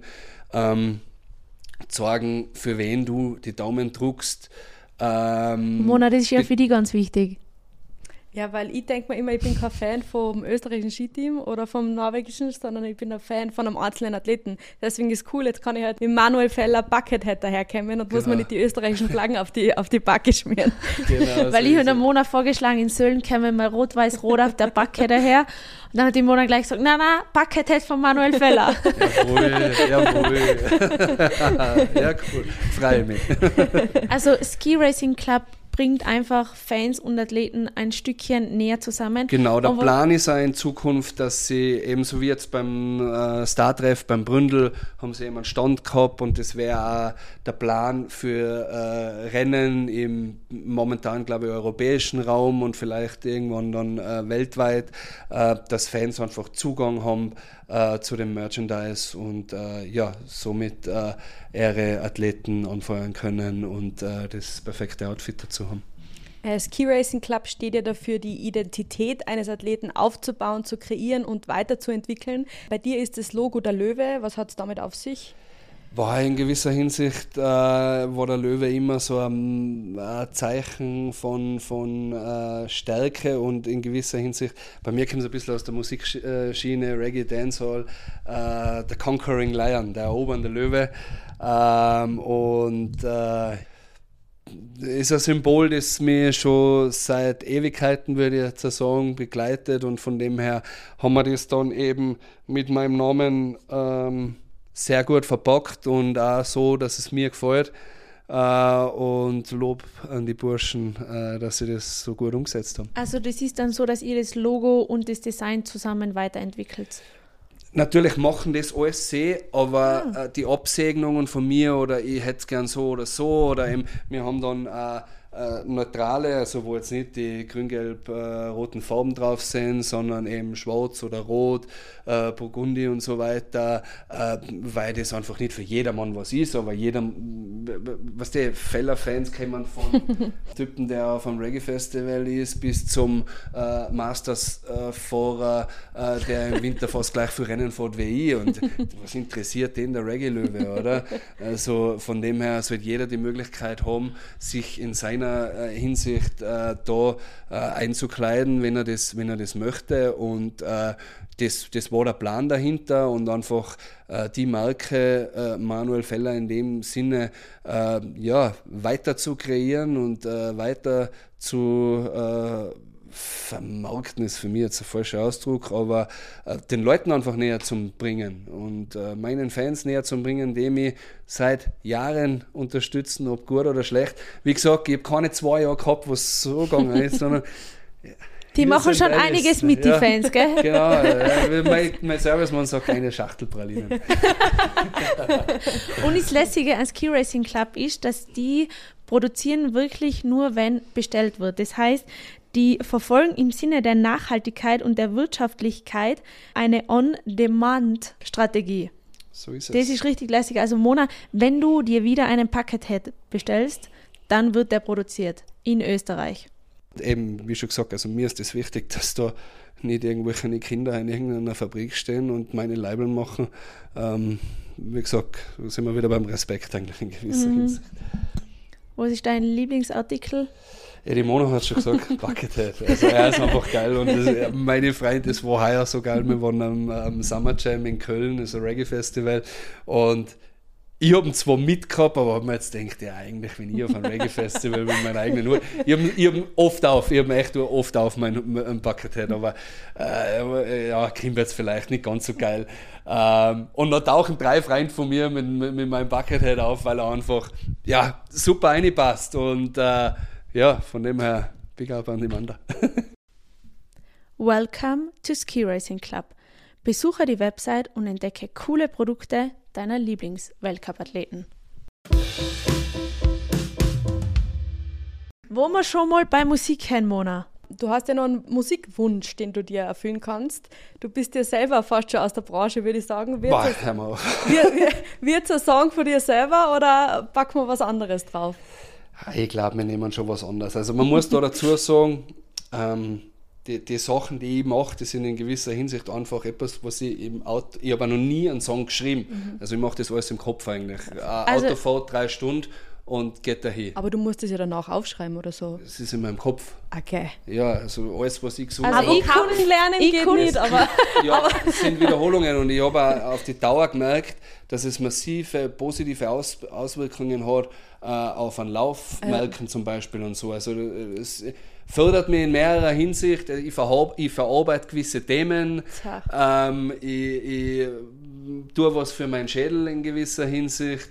sagen, für wen du die Daumen drückst. Mona, das ist ja für dich ganz wichtig. Ja, weil ich denke mir immer, ich bin kein Fan vom österreichischen Skiteam oder vom norwegischen, sondern ich bin ein Fan von einem einzelnen Athleten. Deswegen ist es cool, jetzt kann ich halt mit Manuel Feller Buckethead daherkommen und muss mir nicht die österreichischen Flaggen auf die Backe schmieren. Genau, weil ich habe der Mona vorgeschlagen, in Sölden käme mal rot-weiß-rot auf der Backe daher. Und dann hat die Mona gleich gesagt, nein, Buckethead von Manuel Feller. Jawohl. Ja, cool. Freue mich. Also Ski Racing Club bringt einfach Fans und Athleten ein Stückchen näher zusammen. Genau, der Plan ist auch in Zukunft, dass sie ebenso wie jetzt beim Startreff, beim Bründel, haben sie eben einen Stand gehabt und das wäre auch der Plan für Rennen im momentan, glaube ich, europäischen Raum und vielleicht irgendwann dann weltweit, dass Fans einfach Zugang haben zu dem Merchandise und somit ihre Athleten anfeuern können und das perfekte Outfit dazu haben. Ski Racing Club steht ja dafür, die Identität eines Athleten aufzubauen, zu kreieren und weiterzuentwickeln. Bei dir ist das Logo der Löwe. Was hat es damit auf sich? War in gewisser Hinsicht war der Löwe immer so ein Zeichen von Stärke und in gewisser Hinsicht, bei mir kommt es ein bisschen aus der Musikschiene, Reggae, Dancehall, The Conquering Lion, der erobernde Löwe ist ein Symbol, das mich schon seit Ewigkeiten, würde ich jetzt sagen, begleitet und von dem her haben wir das dann eben mit meinem Namen sehr gut verpackt und auch so, dass es mir gefällt und Lob an die Burschen, dass sie das so gut umgesetzt haben. Also das ist dann so, dass ihr das Logo und das Design zusammen weiterentwickelt? Natürlich machen das alles sie, aber die Absegnungen von mir oder ich hätte es gern so oder eben, wir haben dann neutrale, also wo jetzt nicht die grün-gelb-roten Farben drauf sind, sondern eben schwarz oder rot, Burgundi und so weiter, weil das einfach nicht für jedermann was ist, aber Feller-Fans kommen von Typen, der auf einem Reggae-Festival ist, bis zum Masters-Fahrer, der im Winter fast gleich für Rennen fährt wie ich und was interessiert den der Reggae-Löwe, oder? Also von dem her sollte jeder die Möglichkeit haben, sich in seiner Hinsicht da einzukleiden, wenn er das möchte und das war der Plan dahinter und einfach die Marke Manuel Feller in dem Sinne weiter zu kreieren und weiter zu vermarkten ist für mich jetzt ein falscher Ausdruck, aber den Leuten einfach näher zu bringen und meinen Fans näher zu bringen, die mich seit Jahren unterstützen, ob gut oder schlecht. Wie gesagt, ich habe keine 2 Jahre gehabt, wo es so gegangen ist, sondern die machen schon einiges mit, die Fans, gell? Genau, mein Servicemann sagt eine Schachtelpralinen. Und das Lässige an Ski Racing Club ist, dass die produzieren wirklich nur, wenn bestellt wird. Das heißt, die verfolgen im Sinne der Nachhaltigkeit und der Wirtschaftlichkeit eine On-Demand-Strategie. So ist es. Das ist richtig lässig. Also Mona, wenn du dir wieder einen Buckethead bestellst, dann wird der produziert in Österreich. Eben, wie schon gesagt, also mir ist es wichtig, dass da nicht irgendwelche Kinder in irgendeiner Fabrik stehen und meine Label machen. Wie gesagt, da sind wir wieder beim Respekt eigentlich in gewisser Hinsicht. Was ist dein Lieblingsartikel? Ja, die Mona hat schon gesagt, Buckethead. Also er ist einfach geil und meine Freunde, das war heuer so geil, wir waren am Summer Jam in Köln, also Reggae-Festival und ich habe ihn zwar mitgehabt, aber habe mir jetzt gedacht, ja eigentlich, wenn ich auf ein Reggae-Festival mit meiner eigenen Uhr, ich habe echt oft auf mein Buckethead, aber klingt jetzt vielleicht nicht ganz so geil. Und da tauchen 3 Freunde von mir mit meinem Buckethead auf, weil er einfach super reinpasst und von dem her, big up an die Manda. Welcome to Ski Racing Club. Besuche die Website und entdecke coole Produkte deiner Lieblings-Weltcup-Athleten. Wo wir schon mal bei Musik haben, Mona. Du hast ja noch einen Musikwunsch, den du dir erfüllen kannst. Du bist ja selber fast schon aus der Branche, würde ich sagen. Hör mal auf. Wird's ein Song von dir selber oder packen wir was anderes drauf? Ich glaube, wir nehmen schon was anderes. Also man muss da dazu sagen, die Sachen, die ich mache, die sind in gewisser Hinsicht einfach etwas, was ich im Auto... Ich habe noch nie einen Song geschrieben. Also ich mache das alles im Kopf eigentlich. Autofahrt 3 Stunden und geht dahin. Aber du musst es ja danach aufschreiben oder so. Das ist in meinem Kopf. Okay. Ja, also alles, was ich gesungen Also habe. Ikunen lernen geht nicht, aber... Ja, es sind Wiederholungen und ich habe auch auf die Dauer gemerkt, dass es massive positive Auswirkungen hat auf einen Laufmelken zum Beispiel und so. Also es fördert mich in mehrerer Hinsicht. Ich verarbeite gewisse Themen. Ich tue was für meinen Schädel in gewisser Hinsicht.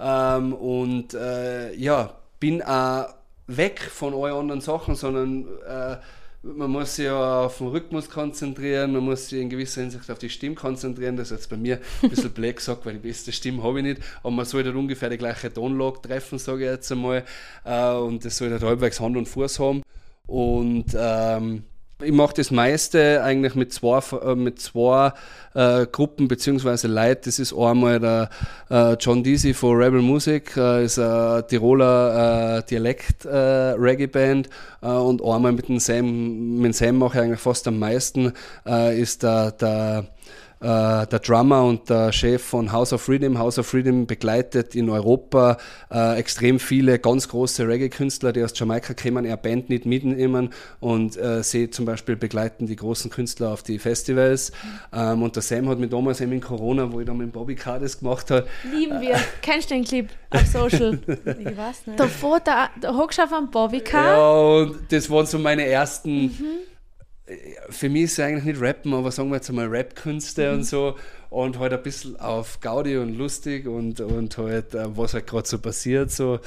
Bin auch weg von allen anderen Sachen, sondern man muss sich ja auf den Rhythmus konzentrieren, man muss sich in gewisser Hinsicht auf die Stimme konzentrieren. Das ist jetzt bei mir ein bisschen blöd gesagt, weil die beste Stimme habe ich nicht, aber man sollte ungefähr die gleiche Tonlage treffen, sage ich jetzt einmal, und das sollte halbwegs Hand und Fuß haben. Und ich mache das meiste eigentlich mit zwei Gruppen bzw. Leuten. Das ist einmal der John Deasy von Rebel Music, ist eine Tiroler Dialekt-Reggae-Band, und einmal mit dem Sam mache ich eigentlich fast am meisten, ist der Drummer und der Chef von House of Freedom. House of Freedom begleitet in Europa extrem viele ganz große Reggae-Künstler, die aus Jamaika kommen, er Band nicht mitnehmen und sie zum Beispiel begleiten die großen Künstler auf die Festivals. Und der Sam hat mich damals eben in Corona, wo ich da mit Bobby Cardis gemacht habe. Lieben wir. Kennst du den Clip auf Social? Ich weiß nicht. Da hockst du auf einem Bobby Card. Ja, und das waren so meine ersten... Für mich ist es eigentlich nicht Rappen, aber sagen wir jetzt einmal Rap-Künste und so, und halt ein bisschen auf Gaudi und lustig und halt, was halt gerade so passiert. So.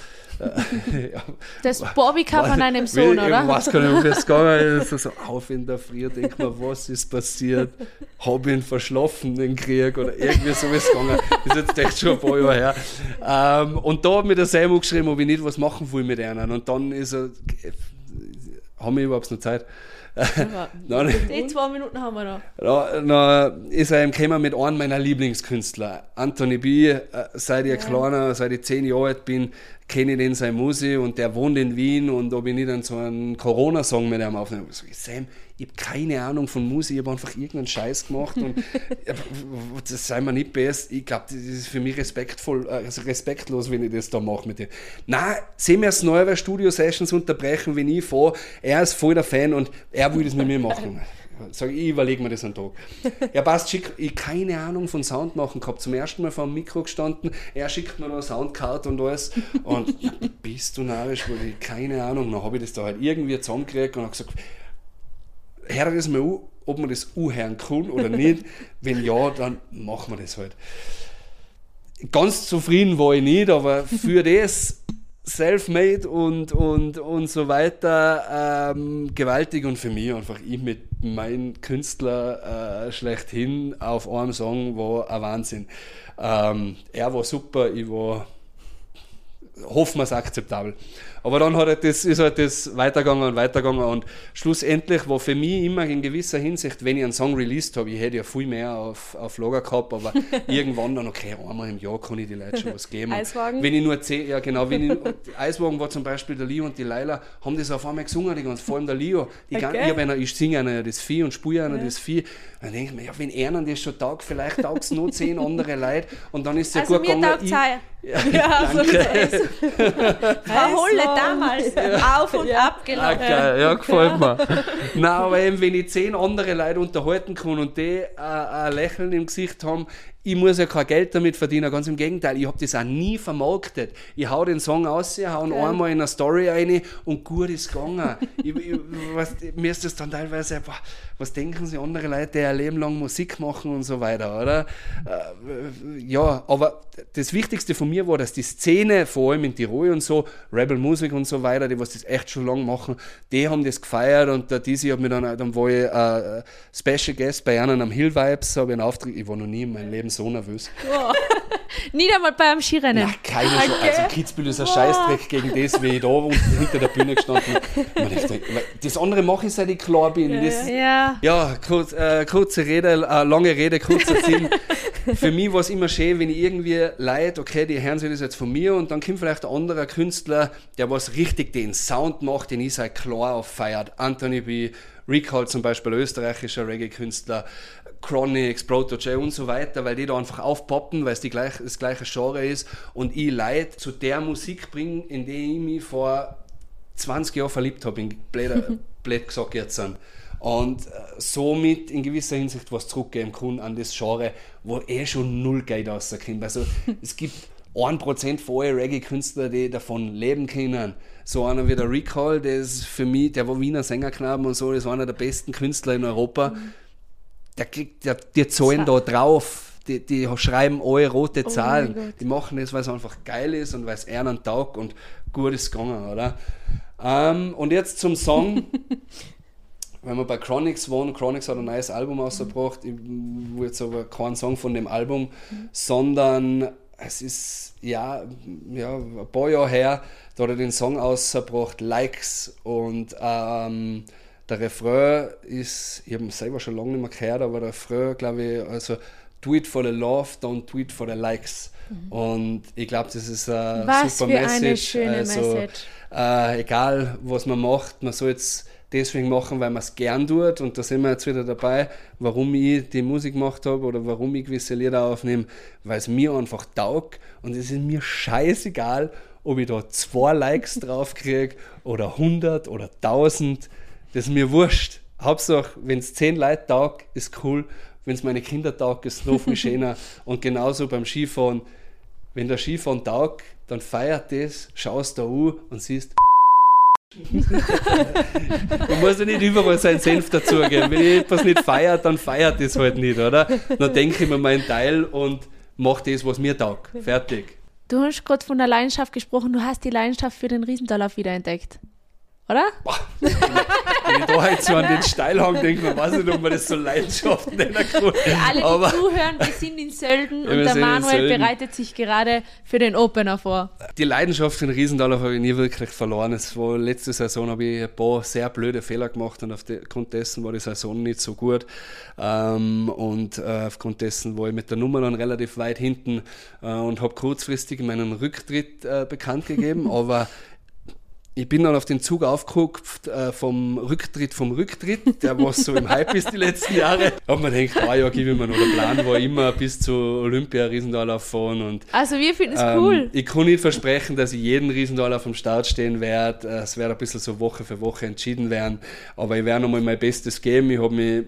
Das Bobbycar von einem Sohn, oder? Ich weiß gar nicht, wie es gegangen ist. So auf in der Früh, denk mir, was ist passiert? Hab ihn verschlafen, den Krieg, oder irgendwie so ist es gegangen. Das ist jetzt echt schon ein paar Jahre her. Und da hat mir der Sam geschrieben, ob ich nicht was machen will mit einem. Und dann ist er, haben wir überhaupt noch Zeit? Die 2 Minuten haben wir noch. Dann ist er gekommen mit einem meiner Lieblingskünstler, Anthony B. Seit ich kleiner, seit ich 10 Jahre alt bin, kenne ich den seine Musik, und der wohnt in Wien, und ob ich nicht dann so einen Corona-Song mit ihm aufnehme. Ich sage, Sam, ich habe keine Ahnung von Musik, ich habe einfach irgendeinen Scheiß gemacht und das sei mir nicht best. Ich glaube, das ist für mich respektlos, wenn ich das da mache mit dir. Nein, sehen wir es neu bei Studio-Sessions unterbrechen, wenn ich fahre. Er ist voll der Fan und er will das mit mir machen. Sag ich überlege mir das einen Tag. Ja, passt, schick. Ich keine Ahnung von Sound machen gehabt. Zum ersten Mal vor dem Mikro gestanden. Er schickt mir noch eine Soundcard und alles. Und ja, bist du narrisch, weil ich keine Ahnung. Dann habe ich das da halt irgendwie zusammengekriegt und habe gesagt, hör das mal an, ob man das anhören kann oder nicht. Wenn ja, dann machen wir das halt. Ganz zufrieden war ich nicht, aber für das self-made und so weiter gewaltig, und für mich einfach ich mit meinem Künstler schlechthin auf einem Song war ein Wahnsinn. Er war super, ich war, hoffen wir es akzeptabel. Aber dann ist das weitergegangen und schlussendlich war für mich immer in gewisser Hinsicht, wenn ich einen Song released habe, ich hätte ja viel mehr auf Lager gehabt, aber irgendwann dann, okay, einmal im Jahr kann ich die Leute schon was geben. Eiswagen? Wenn ich nur 10, ja genau, Eiswagen war zum Beispiel der Leo und die Laila, haben das auf einmal gesungen, die ganze, vor allem der Leo. Ich singe einer das Vieh und spiele einer das Vieh. Dann denke ich mir, ja, wenn einer das schon taugt, vielleicht taugt es noch 10 andere Leute, und dann ist es ja also gut gegangen. Ja, so ist es. Frau Holle damals auf und ab gelaufen. Okay, ja, gefällt mir. Nein, aber eben, wenn ich 10 andere Leute unterhalten kann und die ein Lächeln im Gesicht haben, ich muss ja kein Geld damit verdienen, ganz im Gegenteil, ich habe das auch nie vermarktet. Ich hau den Song aus, hau ihn einmal in eine Story rein und gut ist gegangen. Mir ist das dann teilweise, was denken sie andere Leute, die ein Leben lang Musik machen und so weiter, oder? Ja, aber das Wichtigste von mir war, dass die Szene, vor allem in Tirol und so, Rebel Music und so weiter, die was das echt schon lange machen, die haben das gefeiert, und der Dizzy hat mir dann war ich Special Guest bei einem am Hill Vibes, habe ich einen Auftritt, ich war noch nie in meinem Leben so nervös. Nicht einmal bei einem Skirennen. Ja, keine Chance. Also Kitzbühel ist ein Scheißdreck gegen das, wie ich da unten hinter der Bühne gestanden bin. Das andere mache ich, seit ich klar bin. Kurze Rede, lange Rede, kurzer Sinn. Für mich war es immer schön, wenn ich irgendwie Leute, okay, die hören sich das jetzt von mir und dann kommt vielleicht ein anderer Künstler, der was richtig den Sound macht, den ich seit klar auffeiert. Anthony B., Recall zum Beispiel, österreichischer Reggae-Künstler, Chronix, Proto J und so weiter, weil die da einfach aufpoppen, weil es das gleiche Genre ist und ich Leute zu der Musik bringe, in die ich mich vor 20 Jahren verliebt habe, in blöd gesagt jetzt. Und somit in gewisser Hinsicht was zurückgeben kann an das Genre, wo schon null Geld rauskommt. Also es gibt 1% von allen Reggae-Künstler, die davon leben können. So einer wie der Recall, der ist für mich, der war Wiener Sängerknaben und so, das war einer der besten Künstler in Europa. Die zahlen da drauf, die schreiben alle rote Zahlen. Die machen das, weil es einfach geil ist und weil es ihnen taugt und gut ist gegangen, oder? Und jetzt zum Song. Wenn wir bei Chronix waren, Chronix hat ein neues Album rausgebracht. Ich will jetzt aber keinen Song von dem Album, sondern es ist ein paar Jahre her, da hat er den Song rausgebracht, Likes, und der Refrain ist, ich habe ihn selber schon lange nicht mehr gehört, aber der Refrain, glaube ich, also do it for the love, don't do it for the likes. Und ich glaube, das ist eine super Message. Eine schöne Message. Egal, was man macht, man soll jetzt deswegen machen, weil man es gern tut, und da sind wir jetzt wieder dabei, warum ich die Musik gemacht habe oder warum ich gewisse Lieder aufnehme, weil es mir einfach taugt, und es ist mir scheißegal, ob ich da 2 Likes drauf kriege oder 100 oder 1000, das ist mir wurscht. Hauptsache, wenn es 10 Leute taugt, ist cool, wenn es meine Kinder taugt, ist es noch viel schöner. Und genauso beim Skifahren, wenn der Skifahren taugt, dann feiert das, schaust da an und siehst, man muss ja nicht überall seinen Senf dazugeben. Wenn ich etwas nicht feiert, dann feiert das halt nicht, oder? Dann denke ich mir meinen Teil und mache das, was mir taugt. Fertig. Du hast gerade von der Leidenschaft gesprochen, du hast die Leidenschaft für den Riesendorlauf wiederentdeckt, oder? Boah, wenn ich da halt so an den Steilhang denke, man weiß nicht, ob man das so Leidenschaft nennen kann. Für alle, die zuhören, wir sind in Sölden und der Manuel bereitet sich gerade für den Opener vor. Die Leidenschaft für den Riesendorlauf habe ich nie wirklich verloren. Letzte Saison habe ich ein paar sehr blöde Fehler gemacht und aufgrund dessen war die Saison nicht so gut. Und aufgrund dessen war ich mit der Nummer dann relativ weit hinten und habe kurzfristig meinen Rücktritt bekannt gegeben, aber ich bin dann auf den Zug aufgehupft vom Rücktritt, der was so im Hype ist die letzten Jahre. Da habe mir gedacht, gib ich mir noch. Der Plan war immer bis zu Olympia Riesendorlauf fahren. Und, also wir finden es cool. Ich kann nicht versprechen, dass ich jeden Riesendorlauf am Start stehen werde. Es wird ein bisschen so Woche für Woche entschieden werden. Aber ich werde nochmal mein Bestes geben. Ich habe mich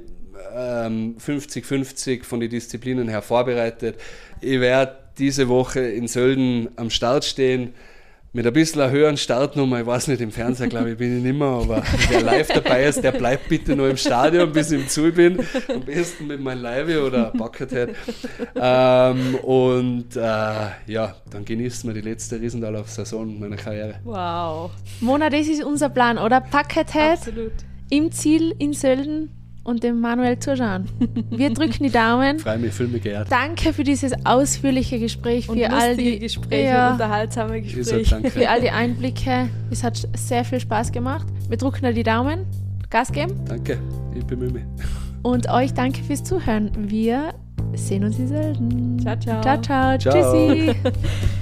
50-50 von den Disziplinen her vorbereitet. Ich werde diese Woche in Sölden am Start stehen. Mit ein bisschen einer höheren Startnummer, ich weiß nicht, im Fernseher glaube ich bin ich nicht mehr, aber wer live dabei ist, der bleibt bitte noch im Stadion, bis ich im Zu bin. Am besten mit meinem Leibe oder Buckethead. Dann genießen wir die letzte Riesendorlauf-Saison meiner Karriere. Wow. Mona, das ist unser Plan, oder? Buckethead. Absolut. Im Ziel in Sölden und dem Manuel zuschauen. Wir drücken die Daumen. Freue mich, fühle mich geehrt. Danke für dieses ausführliche Gespräch, und für all die Gespräche, unterhaltsame Gespräche. Danke. Für all die Einblicke. Es hat sehr viel Spaß gemacht. Wir drücken dir die Daumen. Gas geben. Danke, ich bemühe mich. Und euch danke fürs Zuhören. Wir sehen uns in Sölden. Ciao, ciao. Ciao, ciao. Ciao. Tschüssi.